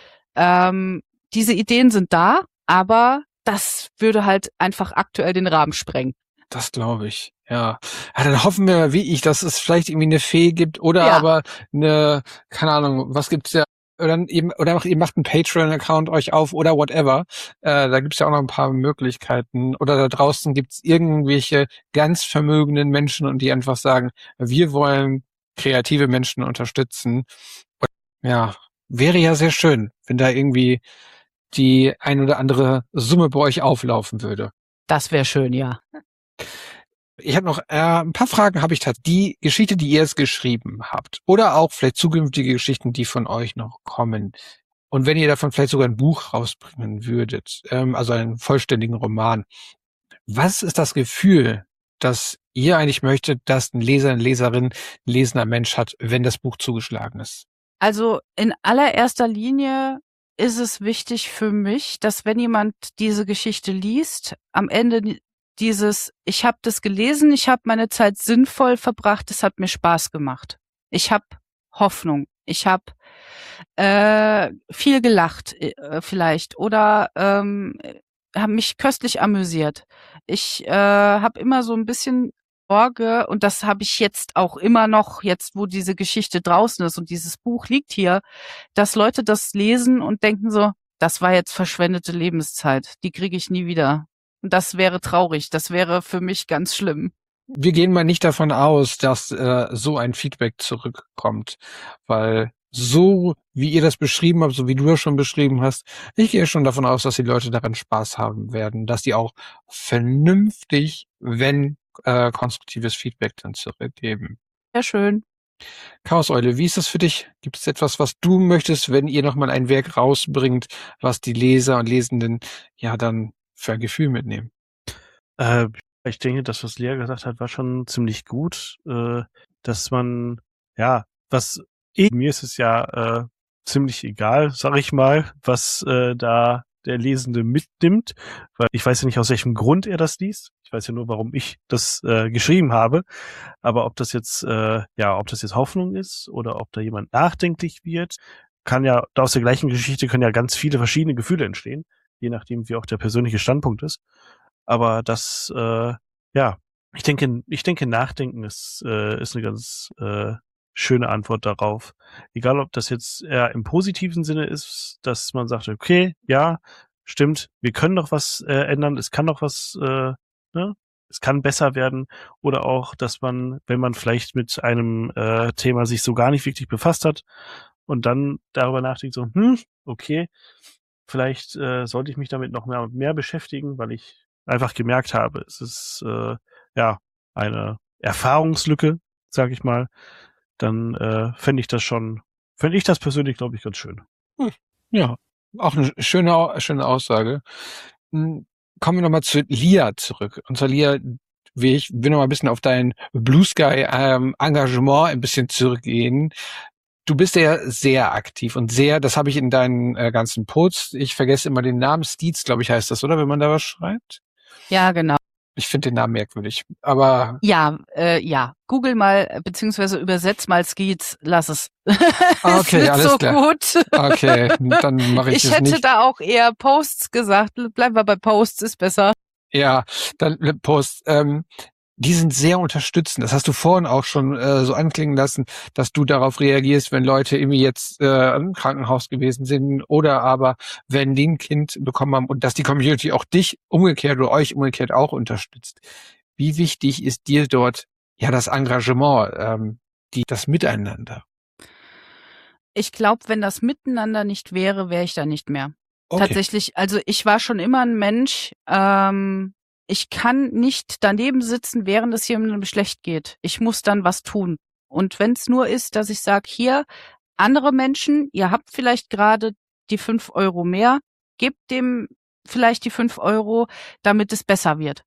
Diese Ideen sind da, aber das würde halt einfach aktuell den Rahmen sprengen. Das glaube ich, ja. Dann hoffen wir, dass es vielleicht irgendwie eine Fee gibt oder aber eine, keine Ahnung, was gibt's ja, oder ihr macht einen Patreon-Account euch auf oder whatever. Da gibt's ja auch noch ein paar Möglichkeiten. Oder da draußen gibt's irgendwelche ganz vermögenden Menschen und die einfach sagen, wir wollen kreative Menschen unterstützen. Und, wäre ja sehr schön, wenn da irgendwie die ein oder andere Summe bei euch auflaufen würde. Das wäre schön, ja. Ich habe noch ein paar Fragen habe ich tatsächlich. Die Geschichte, die ihr jetzt geschrieben habt oder auch vielleicht zukünftige Geschichten, die von euch noch kommen. Und wenn ihr davon vielleicht sogar ein Buch rausbringen würdet, also einen vollständigen Roman, was ist das Gefühl, das ihr eigentlich möchtet, dass ein Leser, eine Leserin, ein lesender Mensch hat, wenn das Buch zugeschlagen ist? Also in allererster Linie ist es wichtig für mich, dass wenn jemand diese Geschichte liest, am Ende ich habe das gelesen, ich habe meine Zeit sinnvoll verbracht, es hat mir Spaß gemacht. Ich habe Hoffnung, ich habe viel gelacht vielleicht oder habe mich köstlich amüsiert. Ich habe immer so ein bisschen Sorge, und das habe ich jetzt auch immer noch, jetzt wo diese Geschichte draußen ist und dieses Buch liegt hier, dass Leute das lesen und denken so, das war jetzt verschwendete Lebenszeit, die kriege ich nie wieder. Und das wäre traurig, das wäre für mich ganz schlimm. Wir gehen mal nicht davon aus, dass so ein Feedback zurückkommt, weil so wie ihr das beschrieben habt, so wie du das schon beschrieben hast, ich gehe schon davon aus, dass die Leute daran Spaß haben werden, dass die auch vernünftig, wenn konstruktives Feedback dann zurückgeben. Sehr schön. Chaoseule, wie ist das für dich? Gibt es etwas, was du möchtest, wenn ihr nochmal ein Werk rausbringt, was die Leser und Lesenden ja dann für ein Gefühl mitnehmen? Ich denke, das, was Lea gesagt hat, war schon ziemlich gut, dass man, mir ist es ja ziemlich egal, sag ich mal, was da der Lesende mitnimmt, weil ich weiß ja nicht, aus welchem Grund er das liest. Ich weiß ja nur, warum ich das geschrieben habe. Aber ob das jetzt Hoffnung ist oder ob da jemand nachdenklich wird, aus der gleichen Geschichte können ja ganz viele verschiedene Gefühle entstehen, je nachdem, wie auch der persönliche Standpunkt ist. Aber das, ich denke, Nachdenken ist eine ganz schöne Antwort darauf. Egal, ob das jetzt eher im positiven Sinne ist, dass man sagt, okay, ja, stimmt, wir können doch was ändern, es kann doch was, es kann besser werden. Oder auch, dass man, wenn man vielleicht mit einem Thema sich so gar nicht wirklich befasst hat und dann darüber nachdenkt, so, okay, vielleicht sollte ich mich damit noch mehr beschäftigen, weil ich einfach gemerkt habe, es ist eine Erfahrungslücke, sag ich mal, dann fände ich das persönlich, glaube ich, ganz schön. Ja, auch eine schöne Aussage. Kommen wir nochmal zu Lia zurück. Und zwar, Lia, ich will noch mal ein bisschen auf dein Blue Sky Engagement ein bisschen zurückgehen. Du bist ja sehr aktiv und das habe ich in deinen ganzen Posts, ich vergesse immer den Namen, Steeds, glaube ich, heißt das, oder, wenn man da was schreibt? Ja, genau. Ich finde den Namen merkwürdig, aber... Ja, Google mal, beziehungsweise übersetz mal Skeets, lass es. Okay, alles so klar. Gut. Okay, dann mache ich Ich es nicht. hätte da auch eher Posts gesagt. Bleiben wir bei Posts, ist besser. Ja, dann Posts. Die sind sehr unterstützend. Das hast du vorhin auch schon so anklingen lassen, dass du darauf reagierst, wenn Leute irgendwie jetzt im Krankenhaus gewesen sind oder aber wenn die ein Kind bekommen haben und dass die Community auch dich umgekehrt oder euch umgekehrt auch unterstützt. Wie wichtig ist dir dort das Engagement, das Miteinander? Ich glaube, wenn das Miteinander nicht wäre, wäre ich da nicht mehr. Okay. Tatsächlich, also ich war schon immer ein Mensch, ich kann nicht daneben sitzen, während es jemandem schlecht geht. Ich muss dann was tun. Und wenn es nur ist, dass ich sage, hier, andere Menschen, ihr habt vielleicht gerade die 5 Euro mehr, gebt dem vielleicht die 5 Euro, damit es besser wird.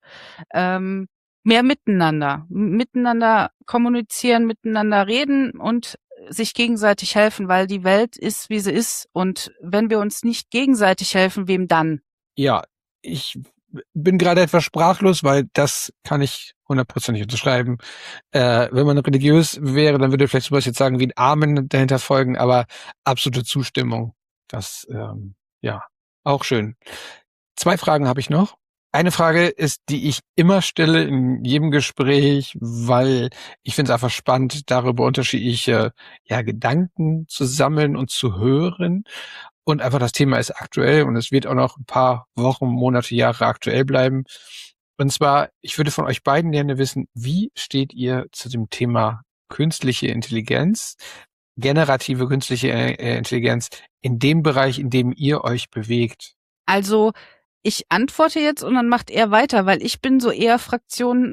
Mehr miteinander kommunizieren, miteinander reden und sich gegenseitig helfen, weil die Welt ist, wie sie ist. Und wenn wir uns nicht gegenseitig helfen, wem dann? Ja, ich bin gerade etwas sprachlos, weil das kann ich 100% unterschreiben. Wenn man religiös wäre, dann würde vielleicht sowas jetzt sagen wie ein Amen dahinter folgen, aber absolute Zustimmung. Das, auch schön. 2 Fragen habe ich noch. Eine Frage ist, die ich immer stelle in jedem Gespräch, weil ich finde es einfach spannend, darüber unterschiedliche Gedanken zu sammeln und zu hören. Und einfach das Thema ist aktuell und es wird auch noch ein paar Wochen, Monate, Jahre aktuell bleiben. Und zwar, ich würde von euch beiden gerne wissen, wie steht ihr zu dem Thema künstliche Intelligenz, generative künstliche Intelligenz in dem Bereich, in dem ihr euch bewegt? Also, ich antworte jetzt und dann macht er weiter, weil ich bin so eher Fraktion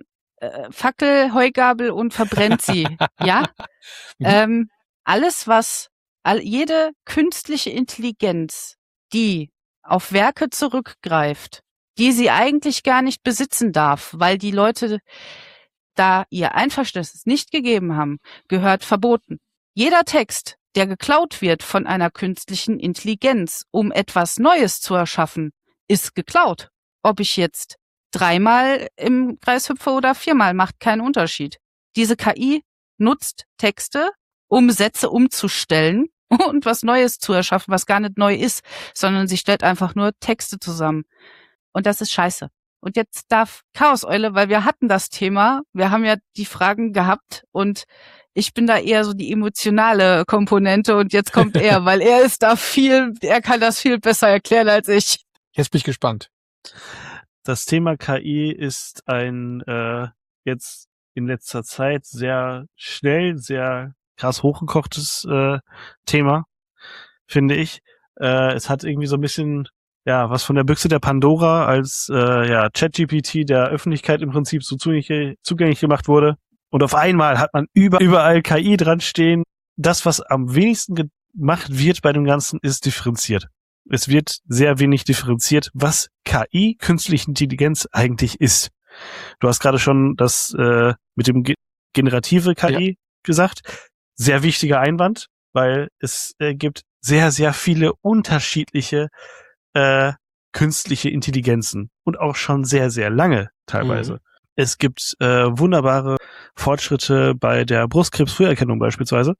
Fackel, Heugabel und verbrennt sie. Ja? Alles, was Jede künstliche Intelligenz, die auf Werke zurückgreift, die sie eigentlich gar nicht besitzen darf, weil die Leute da ihr Einverständnis nicht gegeben haben, gehört verboten. Jeder Text, der geklaut wird von einer künstlichen Intelligenz, um etwas Neues zu erschaffen, ist geklaut. Ob ich jetzt 3-mal im Kreis hüpfe oder 4-mal, macht keinen Unterschied. Diese KI nutzt Texte, um Sätze umzustellen und was Neues zu erschaffen, was gar nicht neu ist, sondern sie stellt einfach nur Texte zusammen. Und das ist scheiße. Und jetzt darf Chaoseule, weil wir hatten das Thema, wir haben ja die Fragen gehabt und ich bin da eher so die emotionale Komponente und jetzt kommt er, weil er kann das viel besser erklären als ich. Jetzt bin ich gespannt. Das Thema KI ist ein jetzt in letzter Zeit sehr schnell, sehr krass hochgekochtes Thema, finde ich. Es hat irgendwie so ein bisschen was von der Büchse der Pandora, als ChatGPT der Öffentlichkeit im Prinzip so zugänglich gemacht wurde. Und auf einmal hat man überall KI dran stehen. Das, was am wenigsten gemacht wird bei dem Ganzen, ist differenziert. Es wird sehr wenig differenziert, was KI, künstliche Intelligenz, eigentlich ist. Du hast gerade schon das mit dem generative KI gesagt. Sehr wichtiger Einwand, weil es gibt sehr, sehr viele unterschiedliche künstliche Intelligenzen und auch schon sehr, sehr lange teilweise. Mhm. Es gibt wunderbare Fortschritte bei der Brustkrebsfrüherkennung beispielsweise.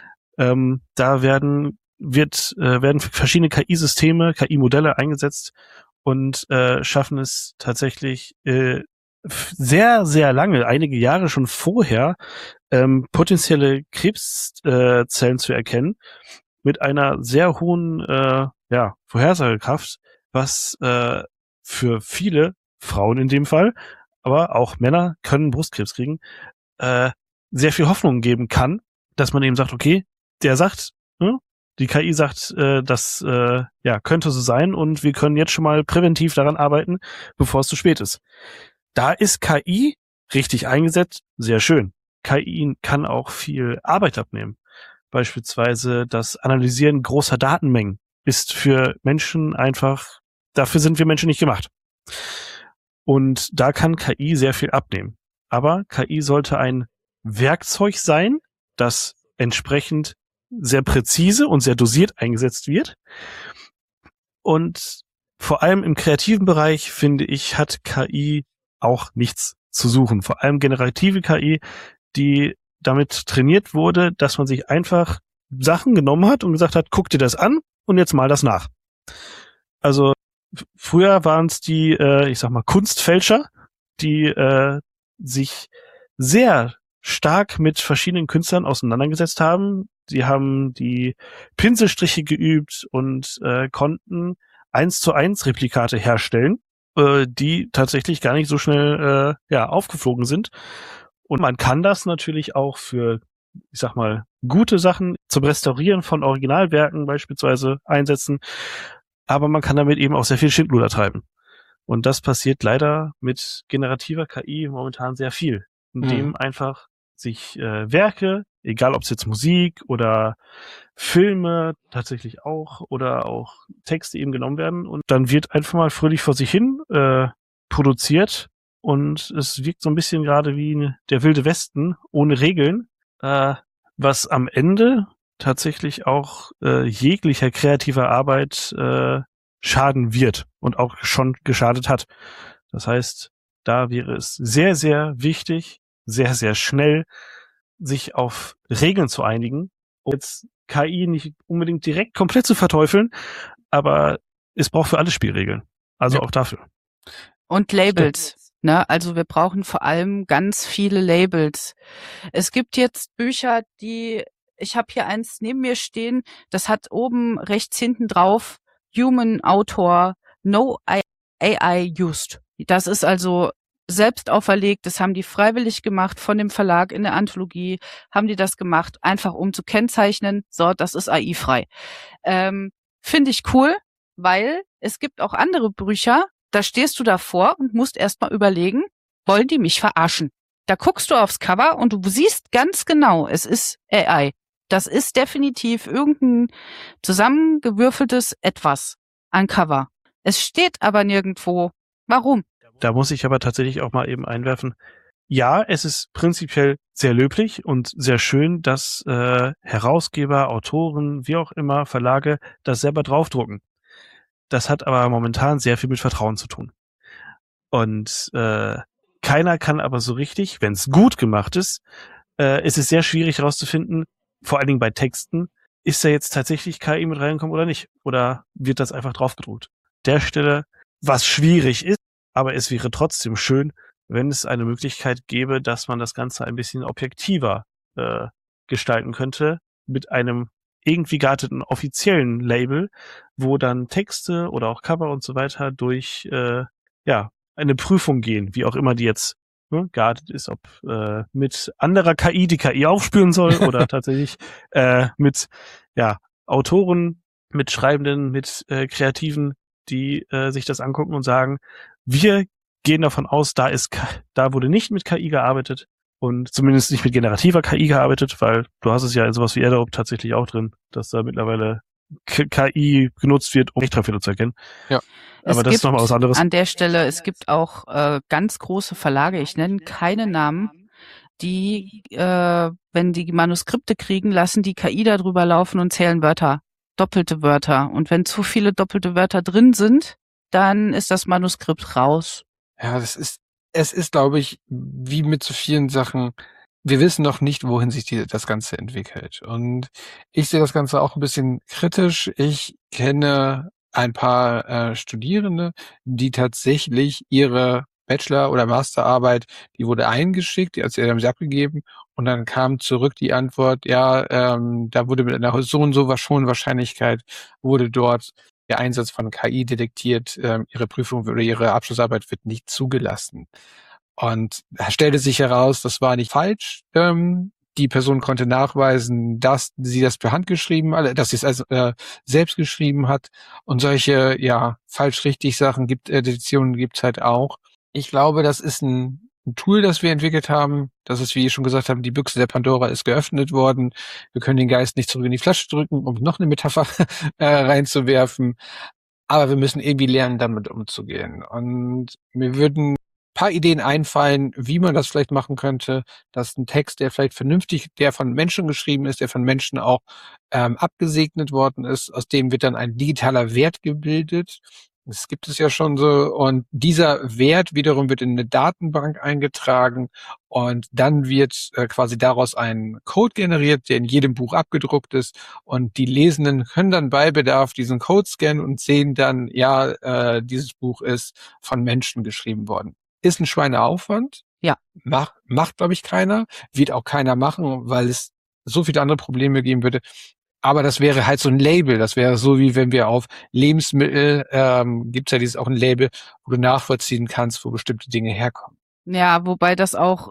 Da werden verschiedene KI-Systeme, KI-Modelle eingesetzt und schaffen es tatsächlich sehr, sehr lange, einige Jahre schon vorher, potenzielle Krebszellen zu erkennen mit einer sehr hohen Vorhersagekraft, was für viele Frauen in dem Fall, aber auch Männer können Brustkrebs kriegen, sehr viel Hoffnung geben kann, dass man eben sagt, okay, der sagt, die KI sagt, das könnte so sein und wir können jetzt schon mal präventiv daran arbeiten, bevor es zu spät ist. Da ist KI richtig eingesetzt sehr schön. KI kann auch viel Arbeit abnehmen. Beispielsweise das Analysieren großer Datenmengen ist für Menschen einfach, dafür sind wir Menschen nicht gemacht. Und da kann KI sehr viel abnehmen. Aber KI sollte ein Werkzeug sein, das entsprechend sehr präzise und sehr dosiert eingesetzt wird. Und vor allem im kreativen Bereich, finde ich, hat KI auch nichts zu suchen. Vor allem generative KI, die damit trainiert wurde, dass man sich einfach Sachen genommen hat und gesagt hat, guck dir das an und jetzt mal das nach. Also früher waren es die, Kunstfälscher, die sich sehr stark mit verschiedenen Künstlern auseinandergesetzt haben. Sie haben die Pinselstriche geübt und konnten 1:1 Replikate herstellen, die tatsächlich gar nicht so schnell aufgeflogen sind. Und man kann das natürlich auch für, gute Sachen zum Restaurieren von Originalwerken beispielsweise einsetzen. Aber man kann damit eben auch sehr viel Schindluder treiben. Und das passiert leider mit generativer KI momentan sehr viel. Indem einfach sich Werke, egal ob es jetzt Musik oder Filme tatsächlich auch oder auch Texte eben genommen werden und dann wird einfach mal fröhlich vor sich hin produziert und es wirkt so ein bisschen gerade wie der Wilde Westen ohne Regeln, was am Ende tatsächlich auch jeglicher kreativer Arbeit schaden wird und auch schon geschadet hat. Das heißt, da wäre es sehr, sehr wichtig, sehr, sehr schnell sich auf Regeln zu einigen, um jetzt KI nicht unbedingt direkt komplett zu verteufeln, aber es braucht für alle Spielregeln. Also auch dafür. Und Labels. Ne? Also wir brauchen vor allem ganz viele Labels. Es gibt jetzt Bücher, ich habe hier eins neben mir stehen, das hat oben rechts hinten drauf Human Author, No AI Used. Das ist also selbst auferlegt, das haben die freiwillig gemacht von dem Verlag in der Anthologie, haben die das gemacht, einfach um zu kennzeichnen, so, das ist AI-frei. Finde ich cool, weil es gibt auch andere Bücher, da stehst du davor und musst erstmal überlegen, wollen die mich verarschen? Da guckst du aufs Cover und du siehst ganz genau, es ist AI. Das ist definitiv irgendein zusammengewürfeltes Etwas an Cover. Es steht aber nirgendwo. Warum? Da muss ich aber tatsächlich auch mal eben einwerfen. Ja, es ist prinzipiell sehr löblich und sehr schön, dass Herausgeber, Autoren, wie auch immer, Verlage das selber draufdrucken. Das hat aber momentan sehr viel mit Vertrauen zu tun. Und keiner kann aber so richtig, wenn es gut gemacht ist, es ist sehr schwierig herauszufinden, vor allen Dingen bei Texten, ist da jetzt tatsächlich KI mit reingekommen oder nicht? Oder wird das einfach draufgedruckt? Der Stelle, was schwierig ist, aber es wäre trotzdem schön, wenn es eine Möglichkeit gäbe, dass man das Ganze ein bisschen objektiver gestalten könnte, mit einem irgendwie gearteten offiziellen Label, wo dann Texte oder auch Cover und so weiter durch eine Prüfung gehen, wie auch immer die jetzt geartet ist, ob mit anderer KI die KI aufspüren soll oder tatsächlich mit Autoren, mit Schreibenden, mit Kreativen, die sich das angucken und sagen, wir gehen davon aus, da wurde nicht mit KI gearbeitet und zumindest nicht mit generativer KI gearbeitet, weil du hast es ja in sowas wie Adobe tatsächlich auch drin, dass da mittlerweile KI genutzt wird, um Rechtschreibfehler zu erkennen. Ja. Aber das ist nochmal was anderes. An der Stelle, es gibt auch ganz große Verlage, ich nenne keine Namen, die, wenn die Manuskripte kriegen, lassen die KI da drüber laufen und zählen Wörter, doppelte Wörter. Und wenn zu viele doppelte Wörter drin sind, dann ist das Manuskript raus. Ja, es ist, glaube ich, wie mit so vielen Sachen, wir wissen noch nicht, wohin sich das Ganze entwickelt. Und ich sehe das Ganze auch ein bisschen kritisch. Ich kenne ein paar Studierende, die tatsächlich ihre Bachelor- oder Masterarbeit, die wurde eingeschickt, also die haben sie abgegeben und dann kam zurück die Antwort, da wurde mit einer so und so hohen Wahrscheinlichkeit wurde dort der Einsatz von KI detektiert, ihre Prüfung oder ihre Abschlussarbeit wird nicht zugelassen. Und da stellte sich heraus, das war nicht falsch. Die Person konnte nachweisen, dass sie das per Hand geschrieben, dass sie es also selbst geschrieben hat. Und solche, falsch-richtig Sachen Editionen gibt's halt auch. Ich glaube, das ist ein Tool, das wir entwickelt haben. Das ist, wie ich schon gesagt habe, die Büchse der Pandora ist geöffnet worden. Wir können den Geist nicht zurück in die Flasche drücken, um noch eine Metapher reinzuwerfen. Aber wir müssen irgendwie lernen, damit umzugehen. Und mir würden ein paar Ideen einfallen, wie man das vielleicht machen könnte, dass ein Text, der vielleicht vernünftig, der von Menschen geschrieben ist, der von Menschen auch abgesegnet worden ist, aus dem wird dann ein digitaler Wert gebildet. Das gibt es ja schon so. Und dieser Wert wiederum wird in eine Datenbank eingetragen und dann wird quasi daraus ein Code generiert, der in jedem Buch abgedruckt ist. Und die Lesenden können dann bei Bedarf diesen Code scannen und sehen dann, dieses Buch ist von Menschen geschrieben worden. Ist ein Schweineaufwand. Ja. Macht, glaube ich, keiner. Wird auch keiner machen, weil es so viele andere Probleme geben würde. Aber das wäre halt so ein Label. Das wäre so, wie wenn wir auf Lebensmittel, gibt's ja auch ein Label, wo du nachvollziehen kannst, wo bestimmte Dinge herkommen. Ja, wobei das auch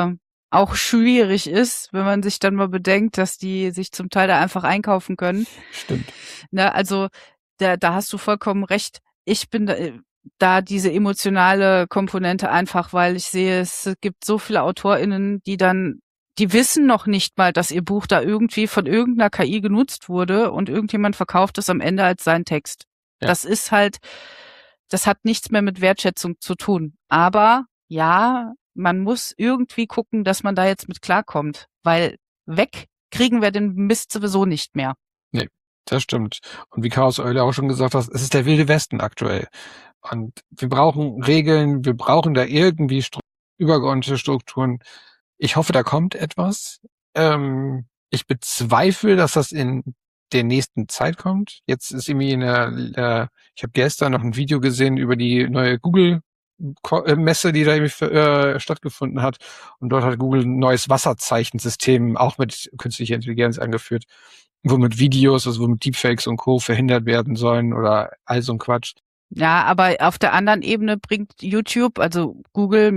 schwierig ist, wenn man sich dann mal bedenkt, dass die sich zum Teil da einfach einkaufen können. Stimmt. Ne, also da hast du vollkommen recht. Ich bin da diese emotionale Komponente einfach, weil ich sehe, es gibt so viele AutorInnen, die wissen noch nicht mal, dass ihr Buch da irgendwie von irgendeiner KI genutzt wurde und irgendjemand verkauft es am Ende als sein Text. Ja. Das ist halt, das hat nichts mehr mit Wertschätzung zu tun. Aber ja, man muss irgendwie gucken, dass man da jetzt mit klarkommt, weil weg kriegen wir den Mist sowieso nicht mehr. Nee, das stimmt. Und wie Chaos Eule auch schon gesagt hat, es ist der wilde Westen aktuell. Und wir brauchen Regeln, wir brauchen da irgendwie übergeordnete Strukturen. Ich hoffe, da kommt etwas. Ich bezweifle, dass das in der nächsten Zeit kommt. Jetzt ist irgendwie ich habe gestern noch ein Video gesehen über die neue Google-Messe, die da irgendwie stattgefunden hat. Und dort hat Google ein neues Wasserzeichensystem auch mit künstlicher Intelligenz angeführt, womit Videos, also womit Deepfakes und Co. verhindert werden sollen oder all so ein Quatsch. Ja, aber auf der anderen Ebene bringt YouTube, also Google,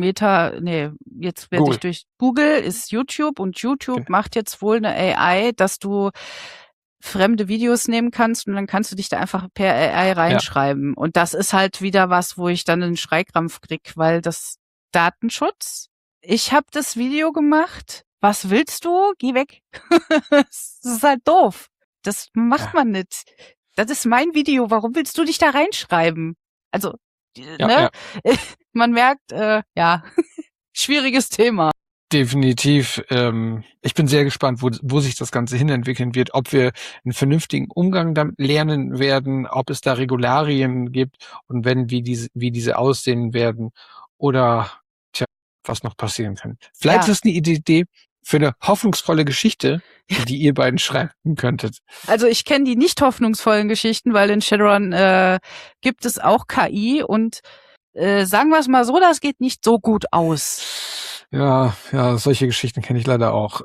jetzt werde ich durch Google ist YouTube und YouTube macht jetzt wohl eine AI, dass du fremde Videos nehmen kannst und dann kannst du dich da einfach per AI reinschreiben. Ja. Und das ist halt wieder was, wo ich dann einen Schreikrampf krieg, weil das Datenschutz. Ich habe das Video gemacht. was willst du? Geh weg. Das ist halt doof. Das macht man nicht. Das ist mein Video. Warum willst du dich da reinschreiben? Also, ne? Man merkt, schwieriges Thema. Definitiv. Ich bin sehr gespannt, wo sich das Ganze hinentwickeln wird, ob wir einen vernünftigen Umgang damit lernen werden, ob es da Regularien gibt und wenn, wie diese aussehen werden oder was noch passieren kann. Vielleicht ist es eine Idee für eine hoffnungsvolle Geschichte, die ihr beiden schreiben könntet. Also ich kenne die nicht hoffnungsvollen Geschichten, weil in Shadowrun gibt es auch KI und sagen wir es mal so, das geht nicht so gut aus. Ja, solche Geschichten kenne ich leider auch.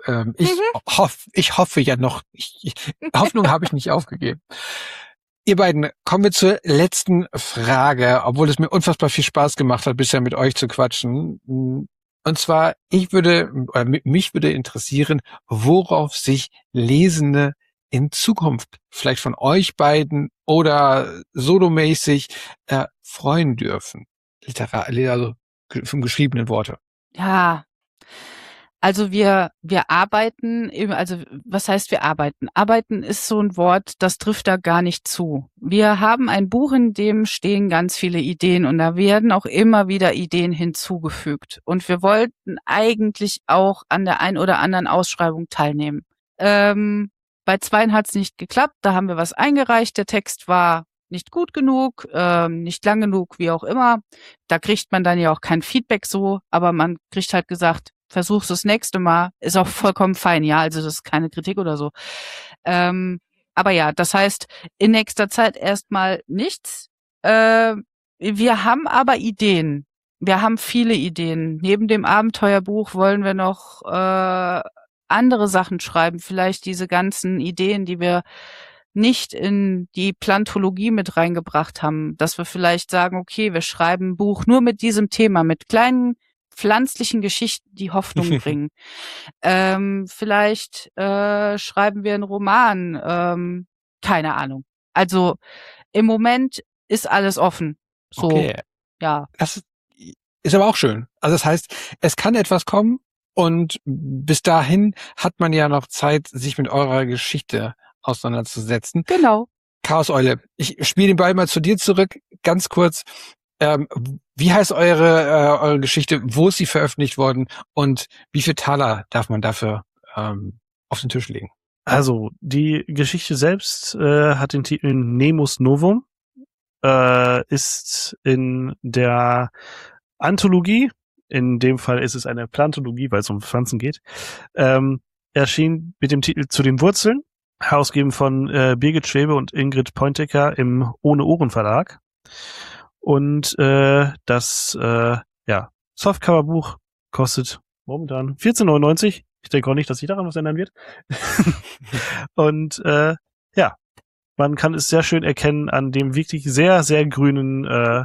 Ich hoffe ja noch. Hoffnung habe ich nicht aufgegeben. Ihr beiden, kommen wir zur letzten Frage, obwohl es mir unfassbar viel Spaß gemacht hat, bisher mit euch zu quatschen. Und zwar, mich würde interessieren, worauf sich Lesende in Zukunft vielleicht von euch beiden oder solomäßig freuen dürfen. Also vom geschriebenen Worte. Ja, also wir arbeiten, also was heißt wir arbeiten? Arbeiten ist so ein Wort, das trifft da gar nicht zu. Wir haben ein Buch, in dem stehen ganz viele Ideen und da werden auch immer wieder Ideen hinzugefügt. Und wir wollten eigentlich auch an der ein oder anderen Ausschreibung teilnehmen. Bei 2 hat's nicht geklappt, da haben wir was eingereicht, der Text war nicht gut genug, nicht lang genug, wie auch immer. Da kriegt man dann ja auch kein Feedback so, aber man kriegt halt gesagt, versuch's das nächste Mal, ist auch vollkommen fein, ja, also das ist keine Kritik oder so. Aber ja, das heißt, in nächster Zeit erstmal nichts. Wir haben aber Ideen. Wir haben viele Ideen. Neben dem Abenteuerbuch wollen wir noch andere Sachen schreiben, vielleicht diese ganzen Ideen, die wir nicht in die Plantologie mit reingebracht haben, dass wir vielleicht sagen, okay, wir schreiben ein Buch nur mit diesem Thema, mit kleinen pflanzlichen Geschichten, die Hoffnung bringen. Vielleicht schreiben wir einen Roman, keine Ahnung. Also im Moment ist alles offen. So, okay. Ja. Das ist aber auch schön. Also das heißt, es kann etwas kommen und bis dahin hat man ja noch Zeit, sich mit eurer Geschichte auseinanderzusetzen. Genau. Chaoseule, ich spiele den Ball mal zu dir zurück, ganz kurz. Wie heißt eure Geschichte? Wo ist sie veröffentlicht worden? Und wie viel Taler darf man dafür auf den Tisch legen? Also, die Geschichte selbst hat den Titel Nemus Novum, ist in der Anthologie, in dem Fall ist es eine Plantologie, weil es um Pflanzen geht, erschien mit dem Titel Zu den Wurzeln, herausgegeben von Birgit Schwebe und Ingrid Pointecker im Ohne Ohren Verlag. Und das Softcover-Buch kostet momentan 14,99 €. Ich denke auch nicht, dass sich daran was ändern wird. Und man kann es sehr schön erkennen an dem wirklich sehr, sehr grünen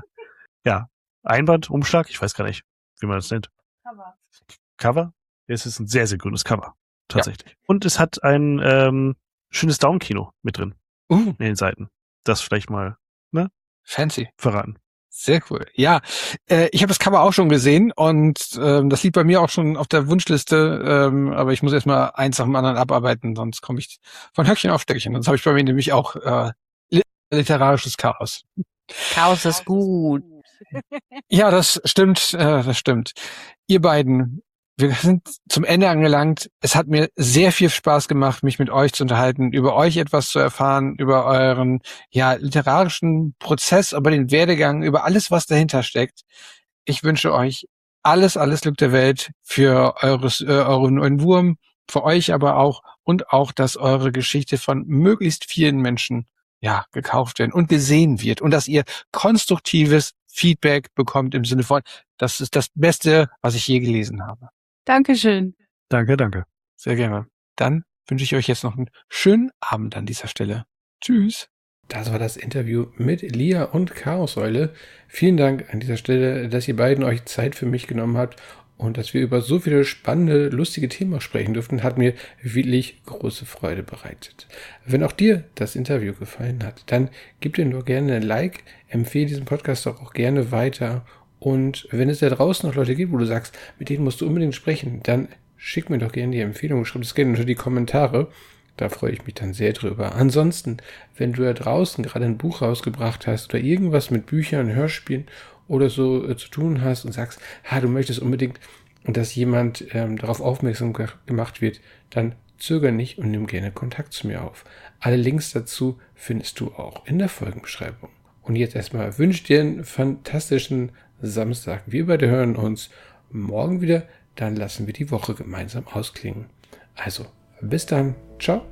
Einbandumschlag. Ich weiß gar nicht, wie man das nennt. Cover? Es ist ein sehr, sehr grünes Cover. Tatsächlich. Ja. Und es hat ein schönes Daumenkino mit drin. In den Seiten. Das vielleicht mal, fancy verraten. Sehr cool. Ja, ich habe das Cover auch schon gesehen und das liegt bei mir auch schon auf der Wunschliste, aber ich muss erstmal eins nach dem anderen abarbeiten, sonst komme ich von Höckchen auf Stöckchen. Sonst habe ich bei mir nämlich auch literarisches Chaos. Chaos ist gut. Ja, das stimmt, das stimmt. Ihr beiden, wir sind zum Ende angelangt. Es hat mir sehr viel Spaß gemacht, mich mit euch zu unterhalten, über euch etwas zu erfahren, über euren literarischen Prozess, über den Werdegang, über alles, was dahinter steckt. Ich wünsche euch alles Glück der Welt für euren neuen Wurm, für euch aber auch und auch, dass eure Geschichte von möglichst vielen Menschen gekauft werden und gesehen wird und dass ihr konstruktives Feedback bekommt im Sinne von, das ist das Beste, was ich je gelesen habe. Dankeschön. Danke. Sehr gerne. Dann wünsche ich euch jetzt noch einen schönen Abend an dieser Stelle. Tschüss. Das war das Interview mit Lia und Chaoseule. Vielen Dank an dieser Stelle, dass ihr beiden euch Zeit für mich genommen habt und dass wir über so viele spannende, lustige Themen sprechen durften, hat mir wirklich große Freude bereitet. Wenn auch dir das Interview gefallen hat, dann gib dir nur gerne ein Like, empfehle diesen Podcast auch gerne weiter. Und wenn es da draußen noch Leute gibt, wo du sagst, mit denen musst du unbedingt sprechen, dann schick mir doch gerne die Empfehlung, schreib das gerne unter die Kommentare. Da freue ich mich dann sehr drüber. Ansonsten, wenn du da draußen gerade ein Buch rausgebracht hast oder irgendwas mit Büchern, Hörspielen oder so zu tun hast und sagst, du möchtest unbedingt, dass jemand darauf aufmerksam gemacht wird, dann zöger nicht und nimm gerne Kontakt zu mir auf. Alle Links dazu findest du auch in der Folgenbeschreibung. Und jetzt erstmal wünsche ich dir einen fantastischen Samstag. Wir beide hören uns morgen wieder, dann lassen wir die Woche gemeinsam ausklingen. Also, bis dann. Ciao.